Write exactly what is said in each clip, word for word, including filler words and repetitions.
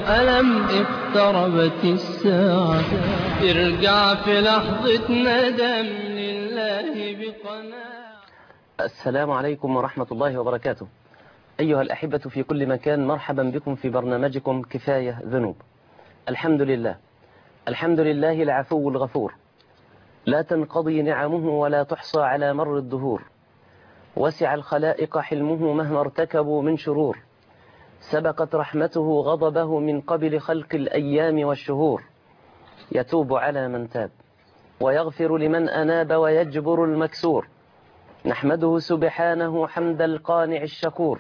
ألم اقتربت الساعة ارجع في لحظة ندم لله بقناعة. السلام عليكم ورحمة الله وبركاته. أيها الأحبة في كل مكان، مرحبا بكم في برنامجكم كفاية ذنوب. الحمد لله، الحمد لله العفو الغفور، لا تنقضي نعمه ولا تحصى على مر الدهور. وسع الخلائق حلمه مهما ارتكبوا من شرور، سبقت رحمته غضبه من قبل خلق الأيام والشهور. يتوب على من تاب ويغفر لمن أناب ويجبر المكسور. نحمده سبحانه حمد القانع الشكور،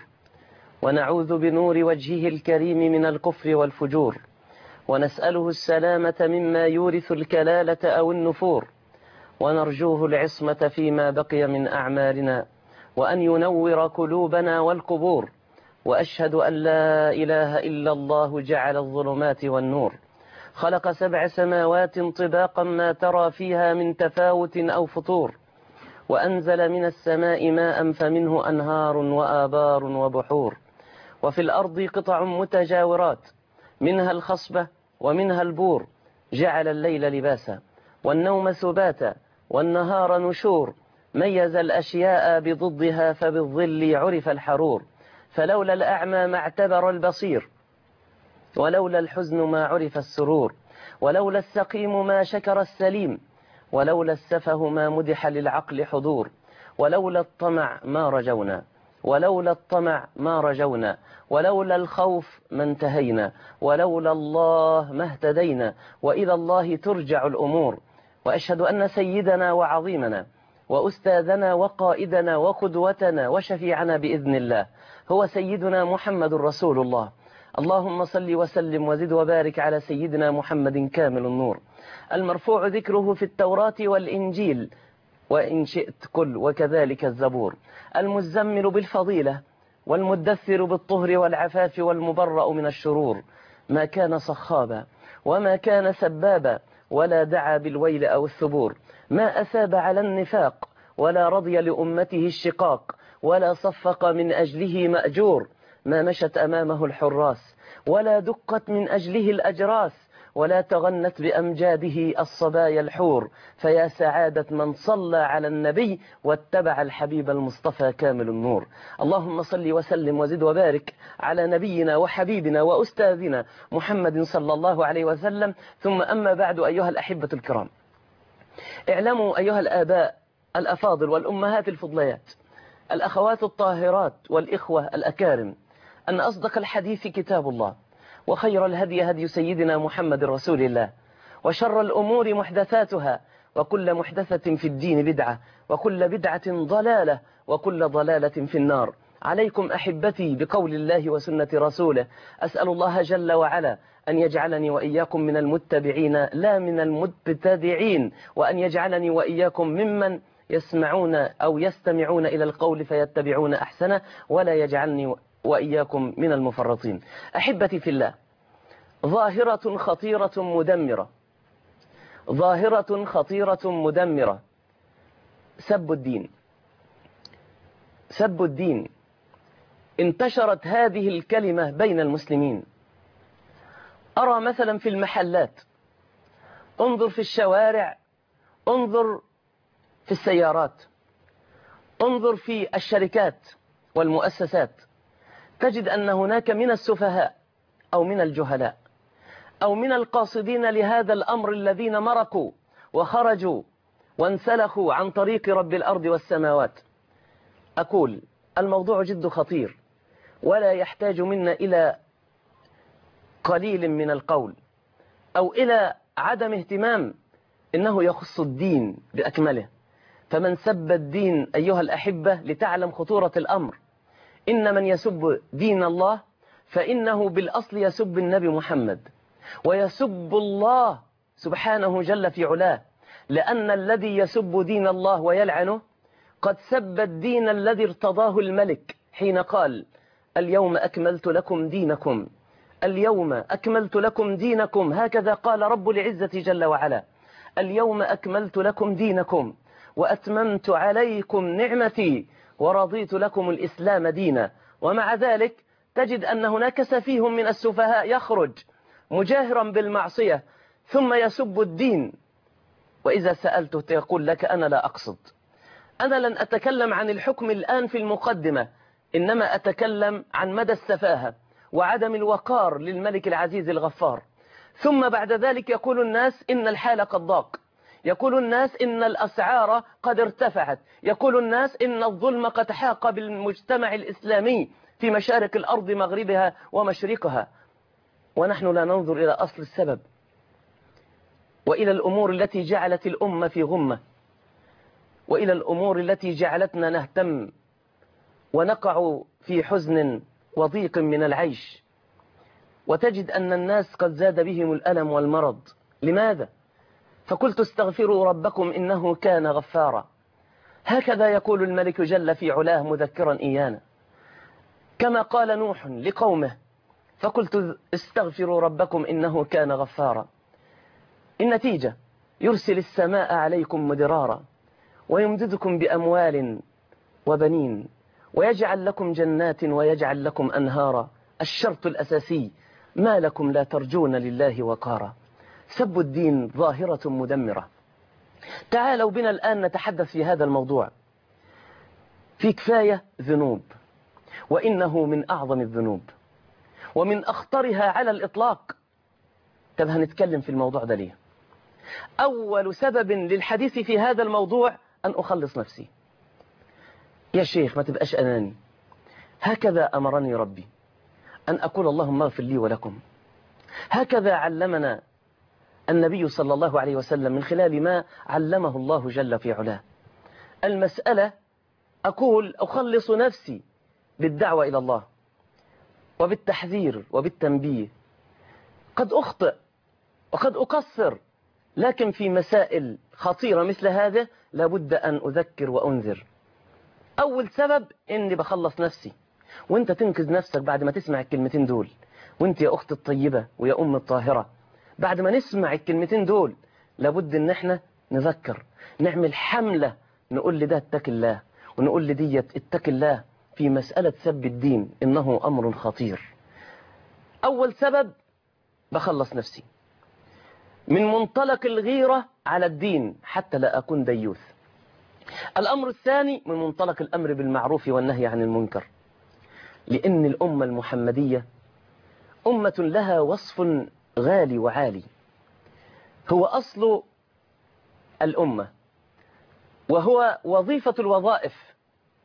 ونعوذ بنور وجهه الكريم من الكفر والفجور، ونسأله السلامة مما يورث الكلالة أو النفور، ونرجوه العصمة فيما بقي من أعمالنا، وأن ينور قلوبنا والقبور. وأشهد أن لا إله إلا الله جعل الظلمات والنور، خلق سبع سماوات طباقا ما ترى فيها من تفاوت أو فطور، وأنزل من السماء ماء فمنه أنهار وآبار وبحور. وفي الأرض قطع متجاورات، منها الخصبة ومنها البور. جعل الليل لباسا والنوم سباتا والنهار نشور. ميز الأشياء بضدها فبالظل عرف الحرور. فلولا الأعمى ما اعتبر البصير، ولولا الحزن ما عرف السرور، ولولا السقيم ما شكر السليم، ولولا السفه ما مدح للعقل حضور. ولولا الطمع ما رجونا، ولولا الطمع ما رجونا، ولولا الخوف ما انتهينا، ولولا الله ما اهتدينا، وإلى الله ترجع الأمور. وأشهد أن سيدنا وعظيمنا وأستاذنا وقائدنا وقدوتنا وشفيعنا بإذن الله هو سيدنا محمد رسول الله. اللهم صل وسلم وزد وبارك على سيدنا محمد كامل النور، المرفوع ذكره في التوراة والإنجيل وإن شئت قل وكذلك الزبور، المزمل بالفضيلة والمدثر بالطهر والعفاف والمبرأ من الشرور. ما كان صخابا وما كان سبابا، ولا دعا بالويل أو الثبور. ما أثاب على النفاق ولا رضي لأمته الشقاق، ولا صفق من أجله مأجور. ما مشت أمامه الحراس ولا دقت من أجله الأجراس، ولا تغنت بأمجاده الصبايا الحور. فيا سعادة من صلى على النبي واتبع الحبيب المصطفى كامل النور. اللهم صل وسلم وزد وبارك على نبينا وحبيبنا وأستاذنا محمد صلى الله عليه وسلم. ثم أما بعد، أيها الأحبة الكرام، اعلموا أيها الآباء الأفاضل والأمهات الفضليات، الأخوات الطاهرات والإخوة الأكارم، أن أصدق الحديث كتاب الله، وخير الهدي هدي سيدنا محمد رسول الله، وشر الأمور محدثاتها، وكل محدثة في الدين بدعة، وكل بدعة ضلالة، وكل ضلالة في النار. عليكم أحبتي بقول الله وسنة رسوله. أسأل الله جل وعلا أن يجعلني وإياكم من المتبعين لا من المبتدعين، وأن يجعلني وإياكم ممن يسمعون أو يستمعون إلى القول فيتبعون أحسنه، ولا يجعلني وإياكم من المفرطين. أحبتي في الله، ظاهرة خطيرة مدمرة، ظاهرة خطيرة مدمرة، سب الدين. سب الدين، انتشرت هذه الكلمة بين المسلمين. أرى مثلا في المحلات، انظر في الشوارع، انظر في السيارات، انظر في الشركات والمؤسسات، تجد أن هناك من السفهاء أو من الجهلاء أو من القاصدين لهذا الأمر الذين مرقوا وخرجوا وانسلخوا عن طريق رب الأرض والسماوات. أقول الموضوع جد خطير، ولا يحتاج منا إلى قليل من القول أو إلى عدم اهتمام، إنه يخص الدين بأكمله. فمن سب الدين أيها الأحبة لتعلم خطورة الأمر، إن من يسب دين الله فإنه بالأصل يسب النبي محمد، ويسب الله سبحانه جل في علاه، لأن الذي يسب دين الله ويلعنه قد سب الدين الذي ارتضاه الملك حين قال: اليوم أكملت لكم دينكم، اليوم أكملت لكم دينكم. هكذا قال رب العزة جل وعلا: اليوم أكملت لكم دينكم وأتممت عليكم نعمتي ورضيت لكم الإسلام دينا. ومع ذلك تجد أن هناك سفيه من السفهاء يخرج مجاهرا بالمعصية ثم يسب الدين، وإذا سألته يقول لك أنا لا أقصد، أنا لن أتكلم عن الحكم الآن في المقدمة، إنما أتكلم عن مدى السفاهة وعدم الوقار للملك العزيز الغفار. ثم بعد ذلك يقول الناس إن الحال قد ضاق، يقول الناس إن الأسعار قد ارتفعت، يقول الناس إن الظلم قد حاق بالمجتمع الإسلامي في مشارق الأرض مغربها ومشرقها، ونحن لا ننظر إلى أصل السبب وإلى الأمور التي جعلت الأمة في غمة، وإلى الأمور التي جعلتنا نهتم ونقع في حزن وضيق من العيش. وتجد أن الناس قد زاد بهم الألم والمرض. لماذا؟ فقلت استغفروا ربكم إنه كان غفارا. هكذا يقول الملك جل في علاه مذكرا إيانا، كما قال نوح لقومه فقلت استغفروا ربكم إنه كان غفارا. النتيجة يرسل السماء عليكم مدرارا ويمددكم بأموال وبنين ويجعل لكم جنات ويجعل لكم أنهارا. الشرط الأساسي ما لكم لا ترجون لله وقارا. سب الدين ظاهرة مدمرة. تعالوا بنا الآن نتحدث في هذا الموضوع. في كفاية ذنوب، وإنه من أعظم الذنوب ومن أخطرها على الإطلاق. طب هنتكلم في الموضوع ده ليه؟ أول سبب للحديث في هذا الموضوع أن أخلص نفسي. يا شيخ ما تبقاش أناني، هكذا أمرني ربي أن أقول اللهم اغفر لي ولكم. هكذا علمنا النبي صلى الله عليه وسلم من خلال ما علمه الله جل في علاه. المسألة أقول أخلص نفسي بالدعوة إلى الله وبالتحذير وبالتنبيه. قد أخطئ وقد أقصر، لكن في مسائل خطيرة مثل هذا لابد أن أذكر وأنذر. أول سبب إني بخلص نفسي، وإنت تنقذ نفسك بعد ما تسمع الكلمتين دول. وإنت يا أخت الطيبة ويا أم الطاهرة، بعد ما نسمع الكلمتين دول لابد إن احنا نذكر، نعمل حملة، نقول لده اتق الله ونقول لديت اتق الله في مسألة سب الدين، إنه أمر خطير. أول سبب بخلص نفسي من منطلق الغيرة على الدين حتى لا أكون ديوث. الأمر الثاني من منطلق الأمر بالمعروف والنهي عن المنكر، لأن الأمة المحمدية أمة لها وصف غالي وعالي، هو أصل الأمة وهو وظيفة الوظائف.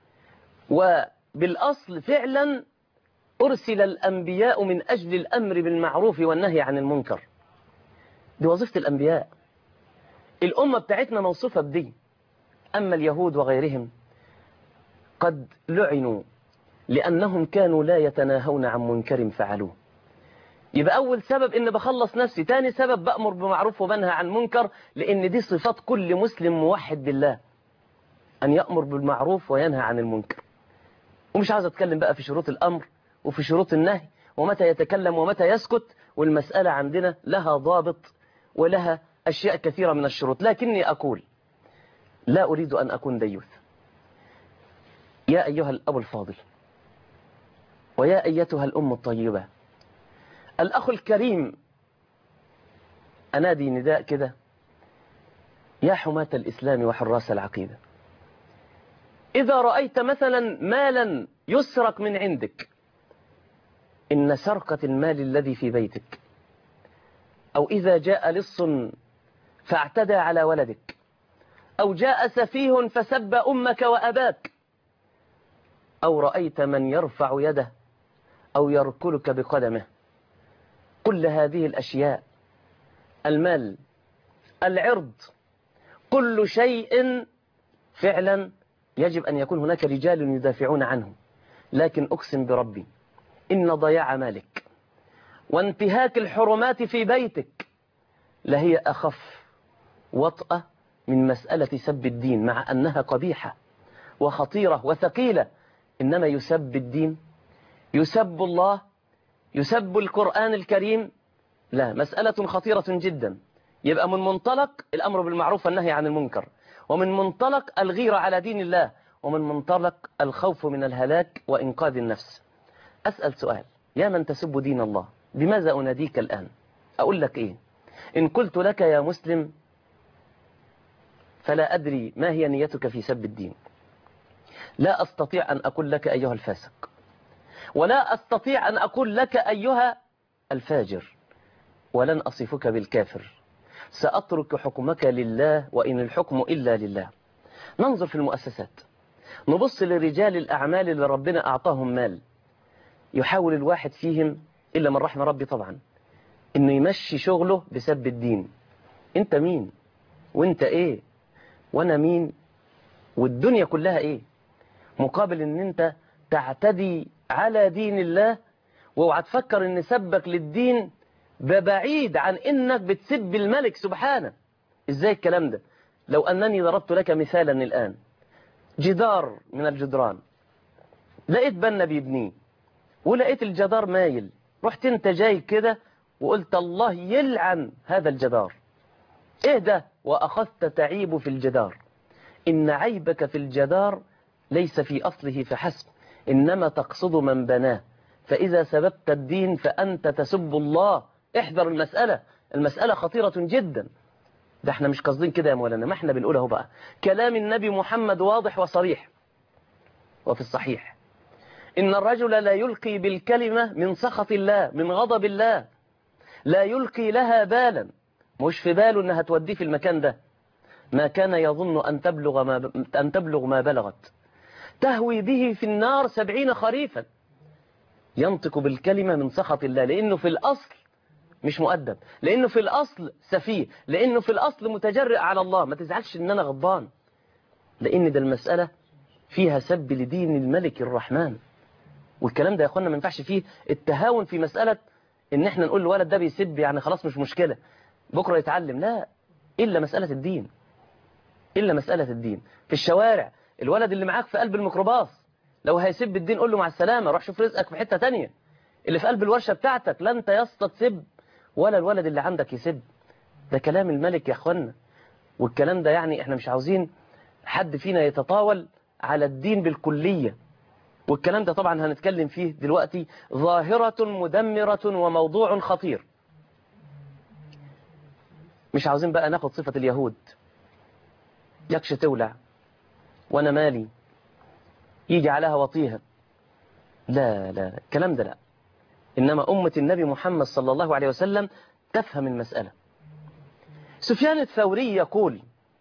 وبالأصل فعلا أرسل الأنبياء من أجل الأمر بالمعروف والنهي عن المنكر، دي وظيفة الأنبياء. الأمة بتاعتنا موصوفة بدي. أما اليهود وغيرهم قد لعنوا لأنهم كانوا لا يتناهون عن منكر فعلوه. يبقى أول سبب إن بخلص نفسي. تاني سبب بأمر بمعروف وبنهى عن منكر، لأن دي صفات كل مسلم موحد بالله، أن يأمر بالمعروف وينهى عن المنكر. ومش عايز أتكلم بقى في شروط الأمر وفي شروط النهي ومتى يتكلم ومتى يسكت، والمسألة عندنا لها ضابط ولها أشياء كثيرة من الشروط. لكني أقول لا أريد أن أكون ديوث. يا أيها الأب الفاضل ويا أيتها الأم الطيبة، الأخ الكريم، أنادي نداء كده، يا حماة الإسلام وحراس العقيدة، إذا رأيت مثلا مالا يسرق من عندك، إن سرقة المال الذي في بيتك، أو إذا جاء لص فاعتدى على ولدك، أو جاء سفيه فسب أمك وأباك، أو رأيت من يرفع يده أو يركلك بقدمه، كل هذه الأشياء، المال، العرض، كل شيء فعلا يجب أن يكون هناك رجال يدافعون عنه. لكن أقسم بربي إن ضياع مالك وانتهاك الحرمات في بيتك لهي أخف وطأة من مسألة سب الدين، مع أنها قبيحة وخطيرة وثقيلة. إنما يسب الدين، يسب الله، يسب القرآن الكريم، لا، مسألة خطيرة جدا. يبقى من منطلق الأمر بالمعروف والنهي عن المنكر، ومن منطلق الغيرة على دين الله، ومن منطلق الخوف من الهلاك وإنقاذ النفس. أسأل سؤال، يا من تسب دين الله، بماذا أناديك الآن؟ أقول لك إيه؟ إن قلت لك يا مسلم فلا أدري ما هي نيتك في سب الدين. لا أستطيع أن أقول لك أيها الفاسق، ولا أستطيع أن أقول لك أيها الفاجر، ولن أصفك بالكافر. سأترك حكمك لله، وإن الحكم إلا لله. ننظر في المؤسسات، نبص لرجال الأعمال اللي ربنا أعطاهم مال، يحاول الواحد فيهم إلا من رحم ربي طبعا إنه يمشي شغله بسب الدين. أنت مين؟ وأنت إيه؟ وأنا مين؟ والدنيا كلها إيه؟ مقابل إن أنت تعتدي على دين الله، واوعى تفكر إن سبك للدين ببعيد عن إنك بتسب الملك سبحانه. إزاي الكلام ده؟ لو أنني ضربت لك مثالا الآن، جدار من الجدران لقيت بنا بيبنيه، ولقيت الجدار مايل، رحت انت جاي كده وقلت الله يلعن هذا الجدار. ايه ده؟ واخذت تعيب في الجدار. ان عيبك في الجدار ليس في اصله فحسب، انما تقصد من بناه. فاذا سببت الدين فانت تسب الله. احذر المسألة، المسألة خطيرة جدا. ده احنا مش قصدين كده يا مولانا، ما احنا بنقوله اهو بقى. كلام النبي محمد واضح وصريح، وفي الصحيح إن الرجل لا يلقي بالكلمة من سخط الله، من غضب الله، لا يلقي لها بالا، مش في باله أنها توديه في المكان ده. ما كان يظن أن تبلغ ما, أن تبلغ ما بلغت، تهوي به في النار سبعين خريفا. ينطق بالكلمة من سخط الله، لأنه في الأصل مش مؤدب، لأنه في الأصل سفيه، لأنه في الأصل متجرئ على الله. ما تزعلش إن أنا غضبان، لأن ده المسألة فيها سب لدين الملك الرحمن. والكلام ده يا اخوانا ما ينفعش فيه التهاون في مسألة ان احنا نقول الولد ده بيسب يعني خلاص مش مشكلة بكرة يتعلم. لا، إلا مسألة الدين، إلا مسألة الدين. في الشوارع الولد اللي معاك في قلب الميكروباص لو هيسب الدين قول له مع السلامة، روح شوف رزقك في حتة تانية. اللي في قلب الورشة بتاعتك لا انت يا اسطى تسب ولا الولد اللي عندك يسب. ده كلام الملك يا اخوانا. والكلام ده يعني احنا مش عاوزين حد فينا يتطاول على الدين بالكلية. والكلام ده طبعا هنتكلم فيه دلوقتي، ظاهرة مدمرة وموضوع خطير. مش عاوزين بقى ناخد صفة اليهود، يكش تولع وانا مالي، يجي عليها وطيها. لا لا الكلام ده لا. إنما أمة النبي محمد صلى الله عليه وسلم تفهم المسألة. سفيان الثوري يقول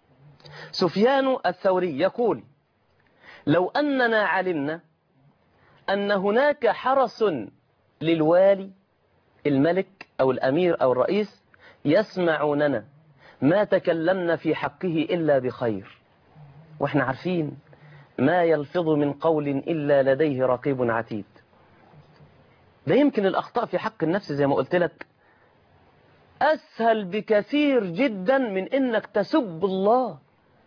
سفيان الثوري يقول لو أننا علمنا أن هناك حرس للوالي الملك أو الأمير أو الرئيس يسمعوننا ما تكلمنا في حقه إلا بخير. وإحنا عارفين ما يلفظ من قول إلا لديه رقيب عتيد. ده يمكن الأخطاء في حق النفس زي ما قلت لك أسهل بكثير جدا من إنك تسب الله.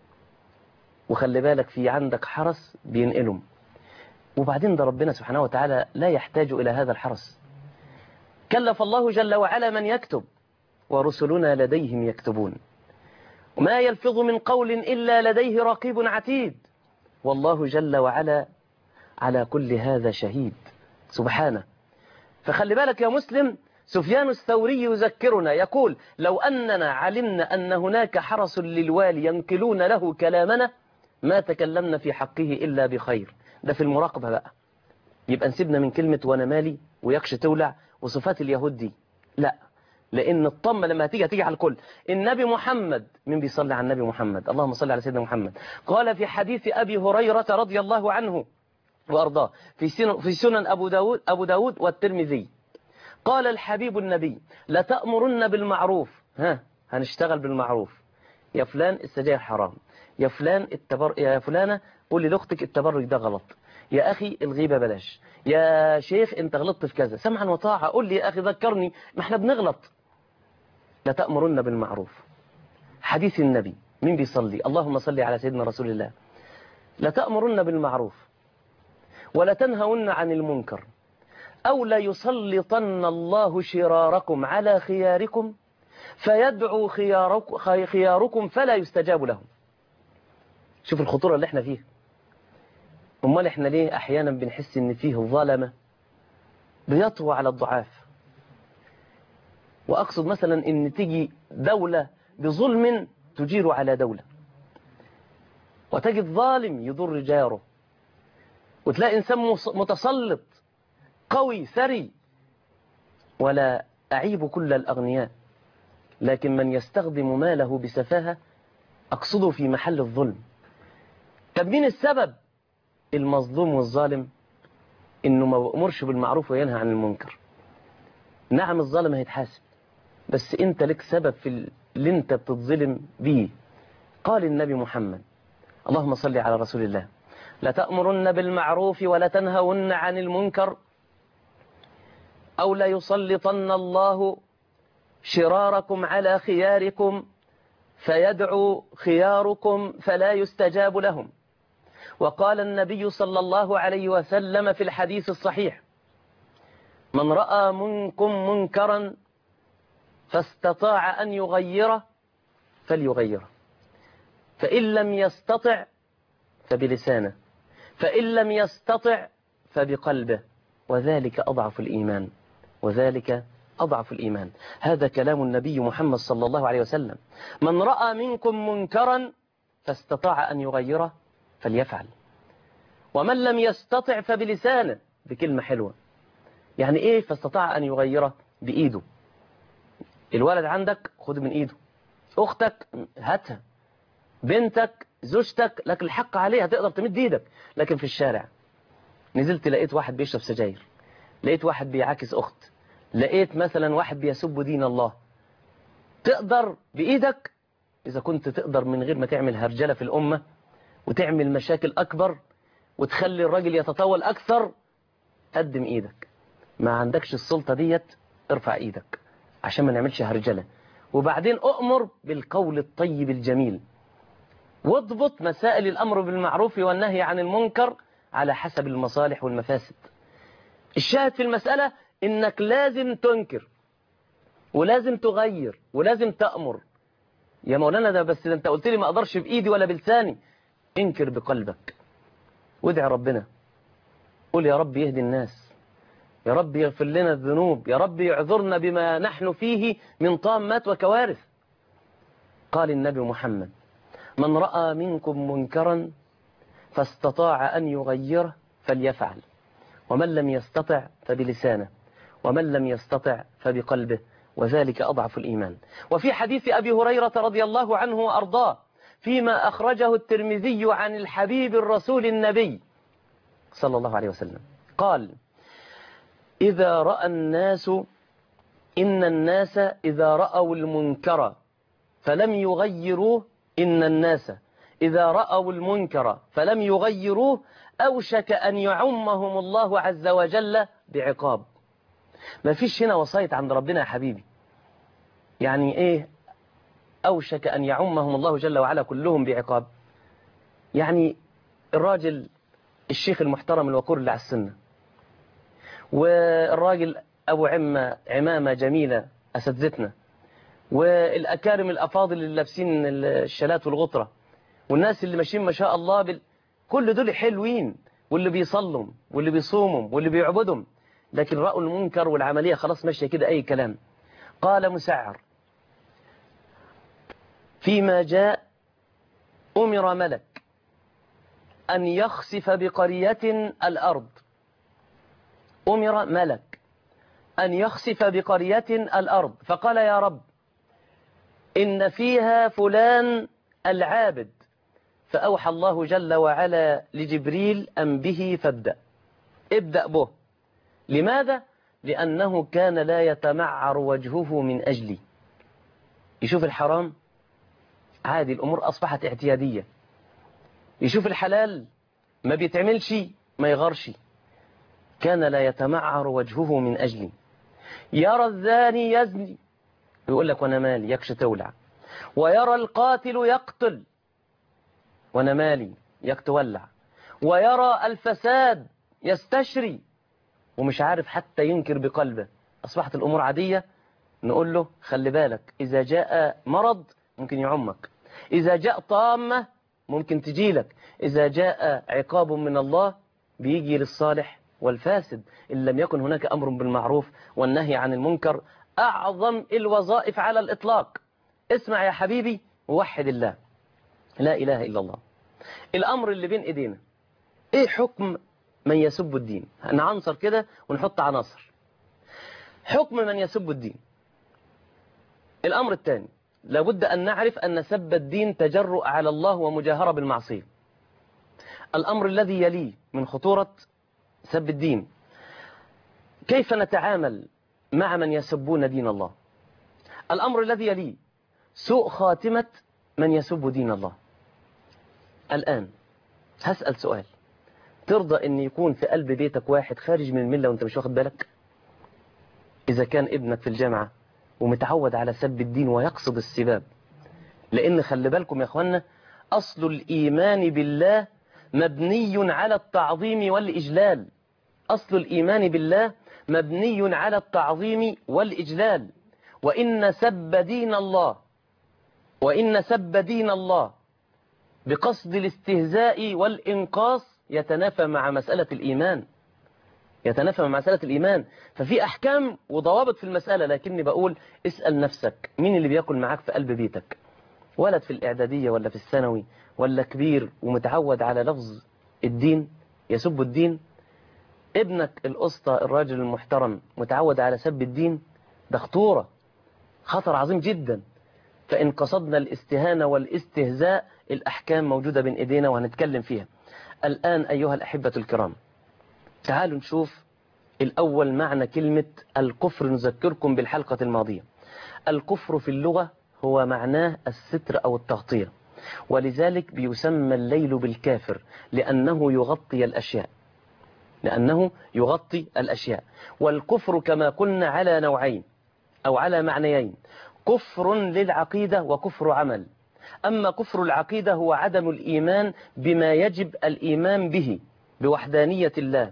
وخلي بالك في عندك حرس بينقلهم، وبعدين ده ربنا سبحانه وتعالى لا يحتاج إلى هذا الحرس. كلف الله جل وعلا من يكتب ورسلنا لديهم يكتبون، وما يلفظ من قول إلا لديه رقيب عتيد، والله جل وعلا على كل هذا شهيد سبحانه. فخلي بالك يا مسلم، سفيان الثوري يذكرنا يقول لو أننا علمنا أن هناك حرس للوالي ينقلون له كلامنا ما تكلمنا في حقه إلا بخير. ده في المراقبة بقى، يبقى نسيبنا من كلمة وانا مالي ويكش تولع وصفات اليهود دي. لا، لأن الطمة لما هتيجي هتيجي على الكل. النبي محمد، من بيصلي على النبي محمد؟ اللهم صل على سيدنا محمد. قال في حديث أبي هريرة رضي الله عنه وأرضاه في سنن أبو داود, أبو داود والترمذي، قال الحبيب النبي لتأمرن بالمعروف. ها هنشتغل بالمعروف. يا فلان السجاير حرام، يا فلان التبر... يا فلانة قولي لأختك التبرج ده غلط، يا أخي الغيبة بلاش، يا شيخ انت غلطت في كذا، سمعا وطاعة. قول لي يا أخي ذكرني، ما احنا بنغلط. لتأمرن بالمعروف. حديث النبي، مين بيصلي؟ اللهم صل على سيدنا رسول الله. لتأمرن بالمعروف ولتنهون عن المنكر أو لا يسلطن الله شراركم على خياركم فيدعو خيارك خياركم فلا يستجاب لهم. شوف الخطورة اللي احنا فيها. امال احنا ليه احيانا بنحس ان فيه ظلمة بيطوى على الضعاف. وأقصد مثلا إن تيجي دولة بظلم تجير على دولة، وتجد ظالم يضر جاره، وتلاقي إنسان متسلط قوي ثري. ولا أعيب كل الأغنياء، لكن من يستخدم ماله بسفاهة أقصده في محل الظلم. طب مين السبب؟ المظلوم والظالم إنه ما بأمرش بالمعروف وينهى عن المنكر. نعم الظالم هيتحاسب، بس أنت لك سبب في اللي أنت بتتظلم بيه. قال النبي محمد، اللهم صل على رسول الله، لتأمرن بالمعروف ولا تنهون عن المنكر، أو لا يسلطن الله شراركم على خياركم فيدعو خياركم فلا يستجاب لهم. وقال النبي صلى الله عليه وسلم في الحديث الصحيح، من رأى منكم منكرا فاستطاع أن يغيره فليغيره، فإن لم يستطع فبلسانه، فإن لم يستطع فبقلبه، وذلك أضعف الإيمان، وذلك أضعف الإيمان. هذا كلام النبي محمد صلى الله عليه وسلم. من رأى منكم منكرا فاستطاع أن يغيره فليفعل، ومن لم يستطع فبلسانه، بكلمة حلوة. يعني إيه فاستطاع أن يغيره؟ بإيده. الولد عندك خد من إيده، أختك هاتها، بنتك زوجتك لك الحق عليها، تقدر تمد إيدك. لكن في الشارع نزلت لقيت واحد بيشرب سجاير، لقيت واحد بيعاكس أخت، لقيت مثلا واحد بيسب دين الله، تقدر بإيدك؟ إذا كنت تقدر من غير ما تعمل هرجلة في الأمة وتعمل مشاكل أكبر وتخلي الراجل يتطاول أكثر، قدم إيدك. ما عندكش السلطة ديت، ارفع إيدك عشان ما نعملش هرجلة. وبعدين أؤمر بالقول الطيب الجميل، واضبط مسائل الأمر بالمعروف والنهي عن المنكر على حسب المصالح والمفاسد. الشاهد في المسألة إنك لازم تنكر ولازم تغير ولازم تأمر. يا مولانا ده بس ده انت قلت لي ما اقدرش بإيدي ولا بلساني. انكر بقلبك وادعي ربنا، قول يا رب يهدي الناس، يا رب يغفر لنا الذنوب، يا رب يعذرنا بما نحن فيه من طامات وكوارث. قال النبي محمد، من رأى منكم منكرا فاستطاع أن يغيره فليفعل، ومن لم يستطع فبلسانه، ومن لم يستطع فبقلبه، وذلك أضعف الإيمان. وفي حديث أبي هريرة رضي الله عنه وأرضاه فيما أخرجه الترمذي عن الحبيب الرسول النبي صلى الله عليه وسلم قال، إذا رأى الناس إن الناس إذا رأوا المنكر فلم يغيروه إن الناس إذا رأوا المنكر فلم يغيروه أوشك أن يعمهم الله عز وجل بعقاب. ما فيش هنا وصاية عند ربنا يا حبيبي. يعني إيه أوشك أن يعمهم الله جل وعلا كلهم بعقاب؟ يعني الراجل الشيخ المحترم الوقور اللي على السنة، والراجل أبو عمة عمامة جميلة أساتذتنا، والأكارم الأفاضل اللي لابسين الشلات والغطرة، والناس اللي ماشيين ما شاء الله بال... كل دول حلوين، واللي بيصلوا واللي بيصوموا واللي بيعبدوا، لكن رأوا المنكر والعملية خلاص ماشية كده أي كلام. قال مسعر فيما جاء أمر ملك أن يخسف بقرية الأرض، أمر ملك أن يخسف بقرية الأرض، فقال يا رب إن فيها فلان العابد، فأوحى الله جل وعلا لجبريل أن به فابدأ، ابدأ به. لماذا؟ لأنه كان لا يتمعر وجهه من أجلي. يشوف الحرام عادي، الأمور أصبحت اعتيادية. يشوف الحلال ما بيتعملش ما يغرش. كان لا يتمعر وجهه من أجلي. يرى الزاني يزني يقول لك وانا مالي، يكش تولع. ويرى القاتل يقتل وانا مالي، يك تولع. ويرى الفساد يستشري ومش عارف حتى ينكر بقلبه. أصبحت الأمور عادية. نقول له خلي بالك، إذا جاء مرض ممكن يعمك، إذا جاء طامة ممكن تجيلك، إذا جاء عقاب من الله بيجي للصالح والفاسد إن لم يكن هناك أمر بالمعروف والنهي عن المنكر أعظم الوظائف على الإطلاق. اسمع يا حبيبي ووحد الله، لا إله إلا الله. الأمر اللي بين إيدينا إيه حكم من يسب الدين؟ نعنصر كده ونحط عناصر. حكم من يسب الدين. الأمر الثاني، لابد أن نعرف أن سب الدين تجرؤ على الله ومجاهرة بالمعصية. الأمر الذي يليه من خطورة سب الدين، كيف نتعامل مع من يسبون دين الله. الأمر الذي يليه سوء خاتمة من يسب دين الله. الآن هسأل سؤال، ترضى أن يكون في قلب بيتك واحد خارج من الملة وانت مش واخد بالك؟ إذا كان ابنك في الجامعة ومتعود على سب الدين ويقصد السباب، لأن خلي بالكم يا أخوانا، أصل الإيمان بالله مبني على التعظيم والإجلال. أصل الإيمان بالله مبني على التعظيم والإجلال. وإن سب دين الله وإن سب دين الله بقصد الاستهزاء والإنقاص يتنافى مع مسألة الإيمان، يتنافى مع مسألة الإيمان. ففي أحكام وضوابط في المسألة، لكني بقول اسأل نفسك مين اللي بيأكل معاك في قلب بيتك؟ ولد في الإعدادية ولا في الثانوي ولا كبير ومتعود على لفظ الدين يسب الدين؟ ابنك الأسطى الراجل المحترم متعود على سب الدين، ده خطورة، خطر عظيم جدا. فإن قصدنا الاستهانة والاستهزاء الأحكام موجودة بين إيدينا وهنتكلم فيها. الآن أيها الأحبة الكرام، تعالوا نشوف الأول معنى كلمة الكفر. نذكركم بالحلقة الماضية، الكفر في اللغة هو معناه الستر أو التغطية، ولذلك بيسمى الليل بالكافر لأنه يغطي الأشياء، لأنه يغطي الأشياء. والكفر كما قلنا على نوعين أو على معنيين، كفر للعقيدة وكفر عمل. أما كفر العقيدة هو عدم الإيمان بما يجب الإيمان به، بوحدانية الله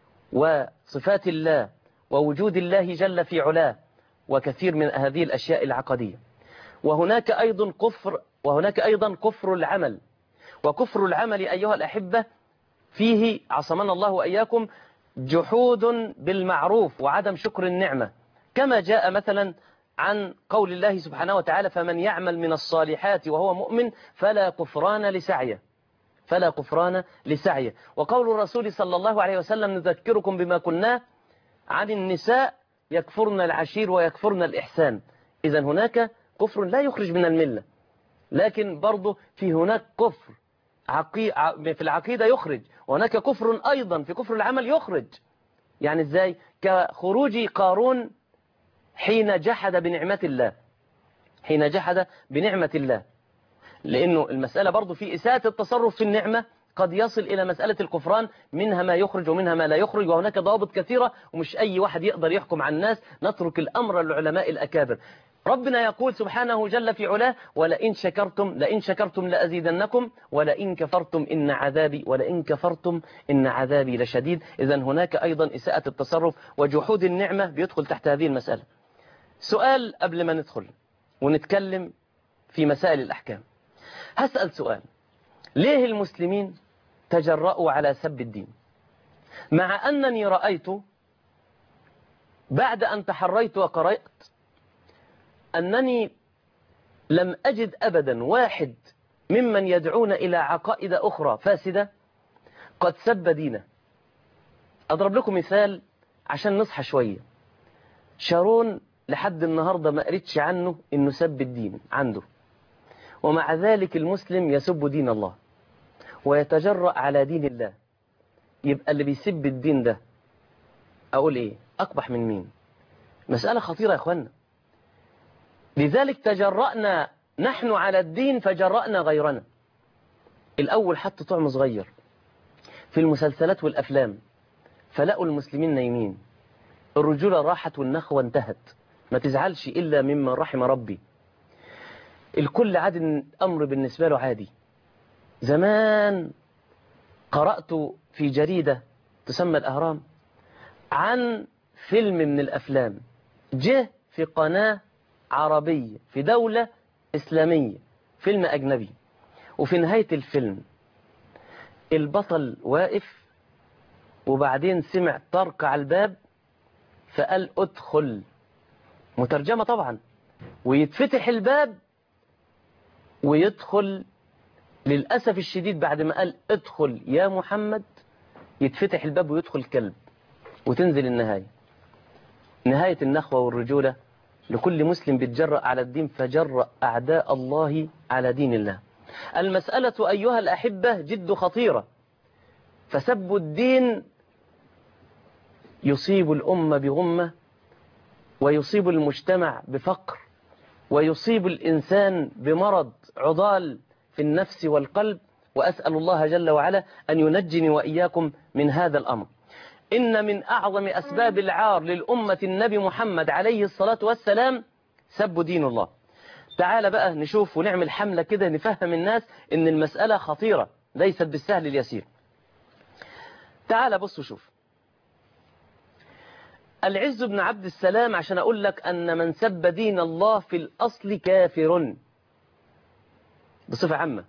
وصفات الله ووجود الله جل في علاه وكثير من هذه الأشياء العقدية. وهناك أيضا كفر وهناك أيضا كفر العمل. وكفر العمل أيها الأحبة فيه عصمنا الله وإياكم جحود بالمعروف وعدم شكر النعمة، كما جاء مثلا عن قول الله سبحانه وتعالى: فمن يعمل من الصالحات وهو مؤمن فلا كفران لسعيه، فلا كفران لسعيه. وقول الرسول صلى الله عليه وسلم: نذكركم بما قلناه عن النساء يكفرن العشير ويكفرن الإحسان. إذن هناك كفر لا يخرج من الملة، لكن برضه في هناك كفر عقي... في العقيدة يخرج، وهناك كفر أيضا في كفر العمل يخرج. يعني إزاي؟ كخروج قارون حين جحد بنعمة الله، حين جحد بنعمة الله، لأنه المسألة برضو في إساءة التصرف في النعمة قد يصل إلى مسألة الكفران، منها ما يخرج ومنها ما لا يخرج، وهناك ضوابط كثيرة ومش أي واحد يقدر يحكم على الناس، نترك الأمر للعلماء الأكابر. ربنا يقول سبحانه جل في علاه: ولئن شكرتم لئن شكرتم لأزيدنكم ولئن كفرتم إن عذابي ولئن كفرتم إن عذابي لشديد. إذن هناك أيضا إساءة التصرف وجحود النعمة بيدخل تحت هذه المسألة. سؤال قبل ما ندخل ونتكلم في مسائل الأحكام، هسأل سؤال: ليه المسلمين تجرؤوا على سب الدين، مع أنني رأيت بعد أن تحريت وقرأت أنني لم أجد أبدا واحد ممن يدعون إلى عقائد أخرى فاسدة قد سب دينه. أضرب لكم مثال عشان نصحى شوية. شارون لحد النهاردة ما قريتش عنه إنه سب الدين عنده، ومع ذلك المسلم يسب دين الله ويتجرأ على دين الله. يبقى اللي بيسب الدين ده أقول إيه؟ أقبح من مين؟ مسألة خطيرة يا أخوانا. لذلك تجرأنا نحن على الدين فجرأنا غيرنا. الأول حط طعم صغير في المسلسلات والأفلام، فلقوا المسلمين نايمين، الرجولة راحت والنخوة انتهت، ما تزعلش إلا مما رحم ربي. الكل عاد الأمر بالنسبة له عادي. زمان قرأت في جريدة تسمى الأهرام عن فيلم من الأفلام جه في قناة عربية في دولة إسلامية، فيلم أجنبي، وفي نهاية الفيلم البطل واقف وبعدين سمع طرق على الباب فقال ادخل، مترجمة طبعا، ويتفتح الباب ويدخل. للأسف الشديد بعد ما قال ادخل يا محمد يتفتح الباب ويدخل كلب، وتنزل النهاية، نهاية النخوة والرجولة لكل مسلم بيتجرأ على الدين، فجرأ أعداء الله على دين الله. المسألة أيها الأحبة جد خطيرة، فسب الدين يصيب الأمة بغمة، ويصيب المجتمع بفقر، ويصيب الإنسان بمرض عضال في النفس والقلب، وأسأل الله جل وعلا أن ينجني وإياكم من هذا الأمر. إن من أعظم أسباب العار للأمة النبي محمد عليه الصلاة والسلام سب دين الله. تعال بقى نشوف ونعمل حملة كده نفهم الناس إن المسألة خطيرة ليست بالسهل اليسير. تعال بص وشوف. العز بن عبد السلام عشان أقول لك أن من سب دين الله في الأصل كافر بصفة عامة.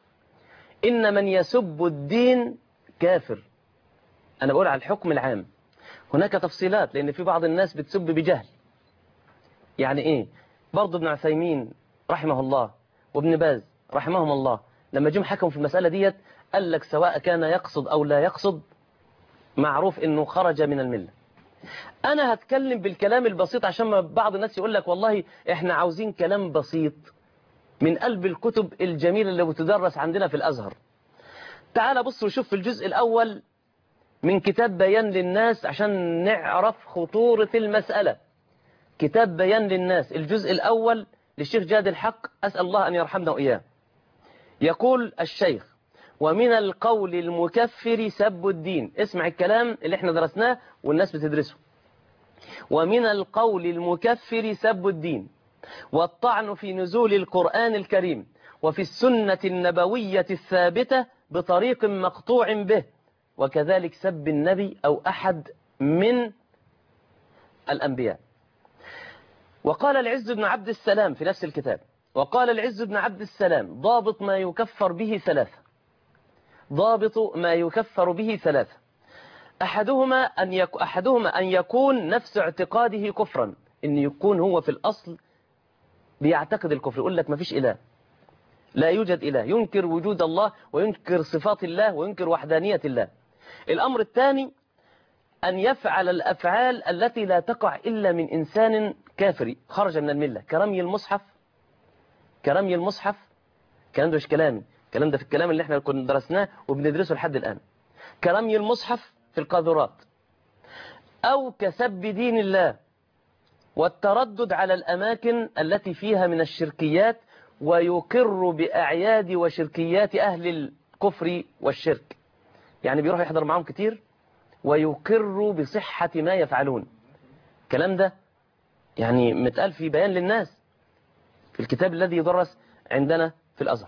إن من يسب الدين كافر. أنا بقول على الحكم العام، هناك تفصيلات لأن في بعض الناس بتسب بجهل. يعني إيه؟ برضو ابن عثيمين رحمه الله وابن باز رحمهم الله لما جم حكموا في المسألة ديت قال لك سواء كان يقصد أو لا يقصد معروف إنه خرج من الملة. أنا هتكلم بالكلام البسيط عشان ما بعض الناس يقول لك والله إحنا عاوزين كلام بسيط من قلب الكتب الجميلة اللي بتدرس عندنا في الأزهر. تعال بص وشوف في الجزء الأول من كتاب بيان للناس عشان نعرف خطورة المسألة. كتاب بيان للناس الجزء الأول للشيخ جاد الحق، أسأل الله أن يرحمنا وإياه. يقول الشيخ: ومن القول المكفر سب الدين. اسمع الكلام اللي احنا درسناه والناس بتدرسه. ومن القول المكفر سب الدين، والطعن في نزول القرآن الكريم وفي السنة النبوية الثابتة بطريق مقطوع به، وكذلك سب النبي أو أحد من الأنبياء. وقال العز بن عبد السلام في نفس الكتاب، وقال العز بن عبد السلام: ضابط ما يكفر به ثلاثة. ضابط ما يكفر به ثلاثة. أحدهما أن يك... أحدهما أن يكون نفس اعتقاده كفرا، إن يكون هو في الأصل بيعتقد الكفر، يقول لك ما فيش إله، لا يوجد إله، ينكر وجود الله وينكر صفات الله وينكر وحدانية الله. الأمر الثاني أن يفعل الأفعال التي لا تقع إلا من إنسان كافر خرج من الملة، كرمي المصحف. كرمي المصحف الكلام ده مش كلامي، الكلام ده في الكلام اللي احنا كنا درسناه وبندرسه لحد الآن. كرمي المصحف في القاذورات، أو كسب دين الله والتردد على الأماكن التي فيها من الشركيات، ويقر بأعياد وشركيات أهل الكفر والشرك. يعني بيروح يحضر معهم كتير ويقر بصحة ما يفعلون. الكلام ده يعني متقال في بيان للناس في الكتاب الذي يدرس عندنا في الأزهر.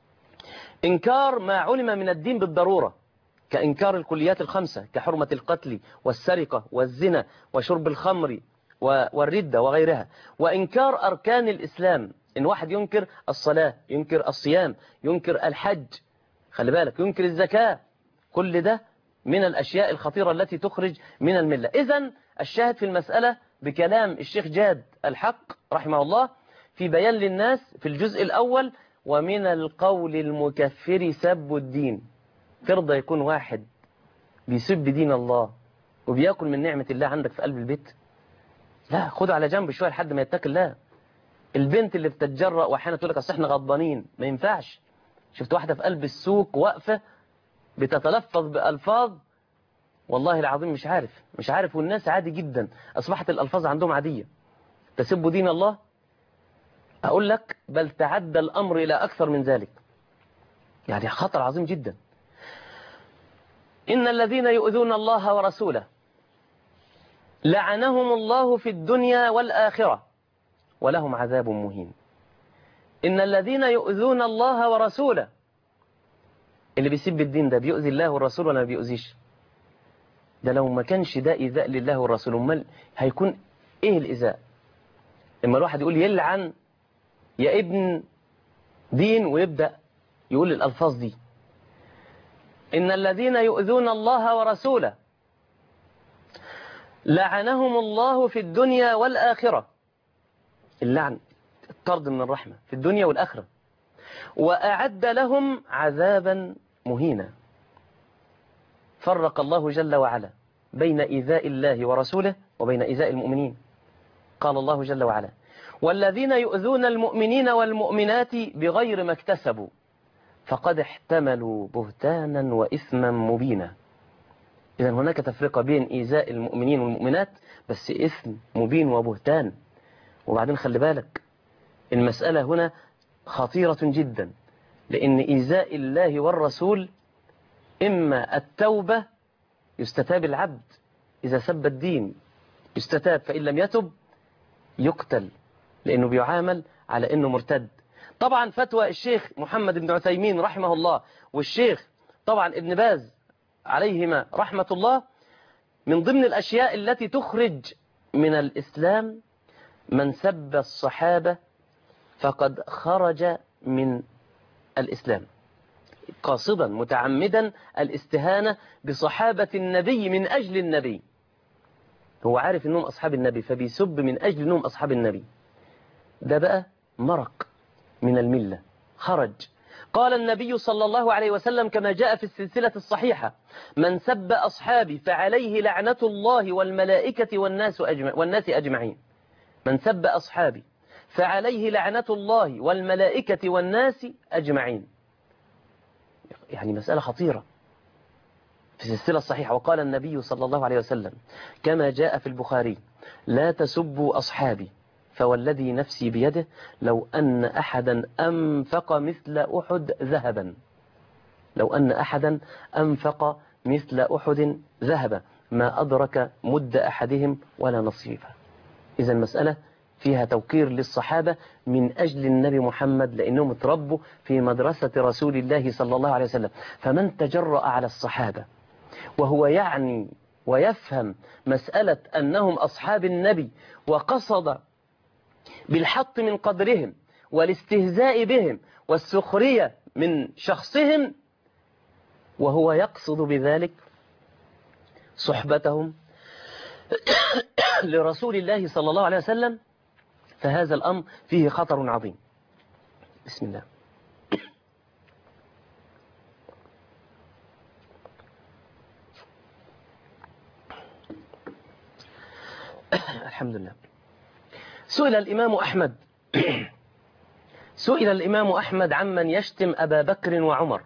إنكار ما علم من الدين بالضرورة، كإنكار الكليات الخمسة كحرمة القتل والسرقة والزنا وشرب الخمر والردة وغيرها. وإنكار أركان الإسلام، إن واحد ينكر الصلاة، ينكر الصيام، ينكر الحج، خلي بالك، ينكر الزكاة. كل ده من الأشياء الخطيرة التي تخرج من الملة. إذن الشاهد في المسألة بكلام الشيخ جاد الحق رحمه الله في بيان للناس في الجزء الأول: ومن القول المكفر سب الدين. ترضى يكون واحد بيسب دين الله وبيأكل من نعمة الله عندك في قلب البيت؟ لا، خده على جنب شوية لحد ما يتقي الله. البنت اللي بتتجرأ وأحيانا تقول لك أصل احنا غضبانين، ما ينفعش. شفت واحدة في قلب السوق واقفة بتتلفظ بألفاظ والله العظيم مش عارف مش عارف والناس عادي جدا، أصبحت الألفاظ عندهم عادية. تسب دين الله؟ أقول لك بل تعدى الأمر إلى أكثر من ذلك، يعني خطر عظيم جدا. إن الذين يؤذون الله ورسوله لعنهم الله في الدنيا والآخرة ولهم عذاب مهين. إن الذين يؤذون الله ورسوله، اللي بيسب الدين ده بيؤذي الله والرسول ولا ما بيؤذيش؟ ده لو ما كانش ده إيذاء لله والرسول امال هيكون إيه الإيذاء؟ لما الواحد يقول يلعن يا ابن دين ويبدأ يقول الألفاظ دي. إن الذين يؤذون الله ورسوله لعنهم الله في الدنيا والآخرة، اللعن الطرد من الرحمة في الدنيا والآخرة، وأعد لهم عذابا مهينا. فرق الله جل وعلا بين إيذاء الله ورسوله وبين إيذاء المؤمنين. قال الله جل وعلا: والذين يؤذون المؤمنين والمؤمنات بغير ما اكتسبوا فقد احتملوا بهتانا وإثما مبينا. إذا هناك تفرقة بين إيذاء المؤمنين والمؤمنات، بس إثم مبين وبهتان. وبعدين خلي بالك، المسألة هنا خطيرة جدا، لأن إيذاء الله والرسول إما التوبة، يستتاب العبد إذا سب الدين يستتاب، فإن لم يتب يقتل، لأنه بيعامل على أنه مرتد. طبعا فتوى الشيخ محمد بن عثيمين رحمه الله والشيخ طبعا ابن باز عليهما رحمة الله، من ضمن الأشياء التي تخرج من الإسلام من سب الصحابة فقد خرج من الإسلام، قاصدا متعمدا الاستهانة بصحابة النبي من أجل النبي. هو عارف أنهم أصحاب النبي فبيسب من أجل أنهم أصحاب النبي. ده بقى مرق من الملة، خرج. قال النبي صلى الله عليه وسلم كما جاء في السلسلة الصحيحة: من سب أصحابي فعليه لعنة الله والملائكة والناس أجمع والناس أجمعين. من سب أصحابي فعليه لعنة الله والملائكة والناس أجمعين. يعني مسألة خطيرة في السلسلة الصحيحة. وقال النبي صلى الله عليه وسلم كما جاء في البخاري: لا تسبوا أصحابي فوالذي نفسي بيده لو أن أحدا أنفق مثل أحد ذهبا لو أن أحدا أنفق مثل أحد ذهبا ما أدرك مد أحدهم ولا نصيفه. إذا المسألة فيها توقير للصحابة من أجل النبي محمد، لأنهم اتربوا في مدرسة رسول الله صلى الله عليه وسلم. فمن تجرأ على الصحابة وهو يعني ويفهم مسألة أنهم أصحاب النبي وقصد بالحط من قدرهم والاستهزاء بهم والسخرية من شخصهم، وهو يقصد بذلك صحبتهم لرسول الله صلى الله عليه وسلم، فهذا الأمر فيه خطر عظيم. بسم الله. الحمد لله. سئل الإمام أحمد سئل الإمام أحمد عمن يشتم أبا بكر وعمر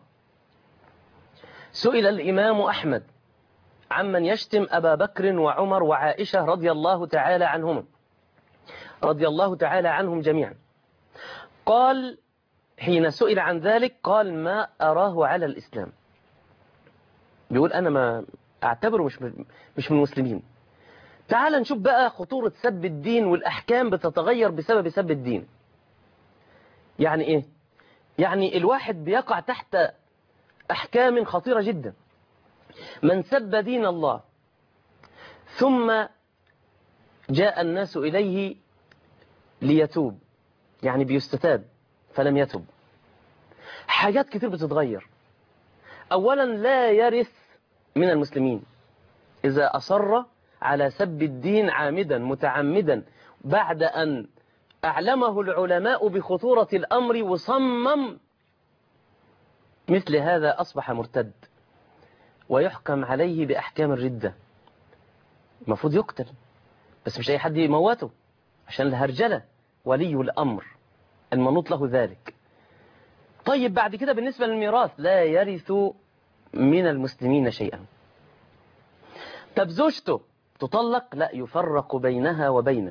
سئل الإمام أحمد عمن يشتم أبا بكر وعمر وعائشة رضي الله تعالى عنهم رضي الله تعالى عنهم جميعا. قال حين سئل عن ذلك قال: ما أراه على الإسلام. بيقول أنا ما أعتبره مش مش من المسلمين. تعال نشوف بقى خطورة سب الدين، والأحكام بتتغير بسبب سب الدين. يعني إيه؟ يعني الواحد بيقع تحت أحكام خطيرة جدا. من سب دين الله ثم جاء الناس إليه ليتوب، يعني بيستتاب فلم يتب، حاجات كتير بتتغير. أولا لا يرث من المسلمين إذا أصر على سب الدين عامدا متعمدا بعد أن أعلمه العلماء بخطورة الأمر وصمم. مثل هذا أصبح مرتد ويحكم عليه بأحكام الردة. المفروض يقتل، بس مش أي حد يموته عشان الهرجلة، ولي الأمر المنوط له ذلك. طيب بعد كده بالنسبة للميراث لا يرث من المسلمين شيئا. طب زوجته تطلق؟ لا، يفرق بينها وبينه،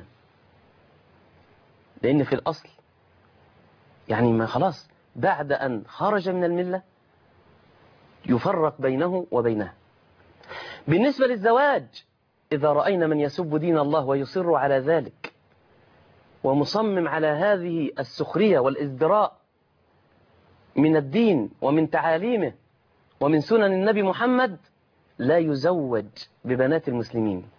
لأن في الأصل يعني ما خلاص بعد أن خرج من الملة يفرق بينه وبينها. بالنسبة للزواج إذا رأينا من يسب دين الله ويصر على ذلك ومصمم على هذه السخرية والازدراء من الدين ومن تعاليمه ومن سنن النبي محمد، لا يزوج ببنات المسلمين.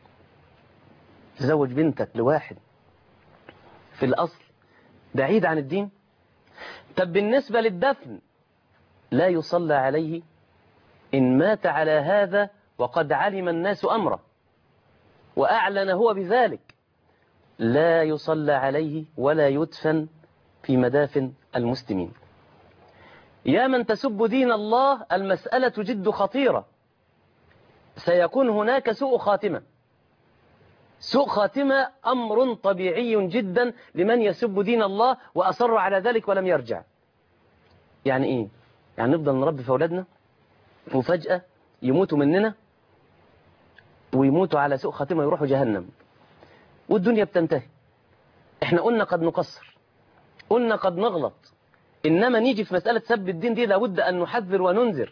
تزوج بنتك لواحد في الأصل بعيد عن الدين. طب بالنسبة للدفن لا يصلى عليه إن مات على هذا وقد علم الناس أمره. وأعلن هو بذلك لا يصلى عليه ولا يدفن في مدافن المسلمين. يا من تسب دين الله، المسألة جد خطيرة، سيكون هناك سوء خاتمة. سوء خاتمة أمر طبيعي جدا لمن يسب دين الله وأصر على ذلك ولم يرجع. يعني إيه؟ يعني نفضل نربي في أولادنا وفجأة يموتوا مننا ويموتوا على سوء خاتمة يروحوا جهنم والدنيا بتنتهي. احنا قلنا قد نقصر، قلنا قد نغلط، إنما نيجي في مسألة سب الدين دي لابد أن نحذر وننذر.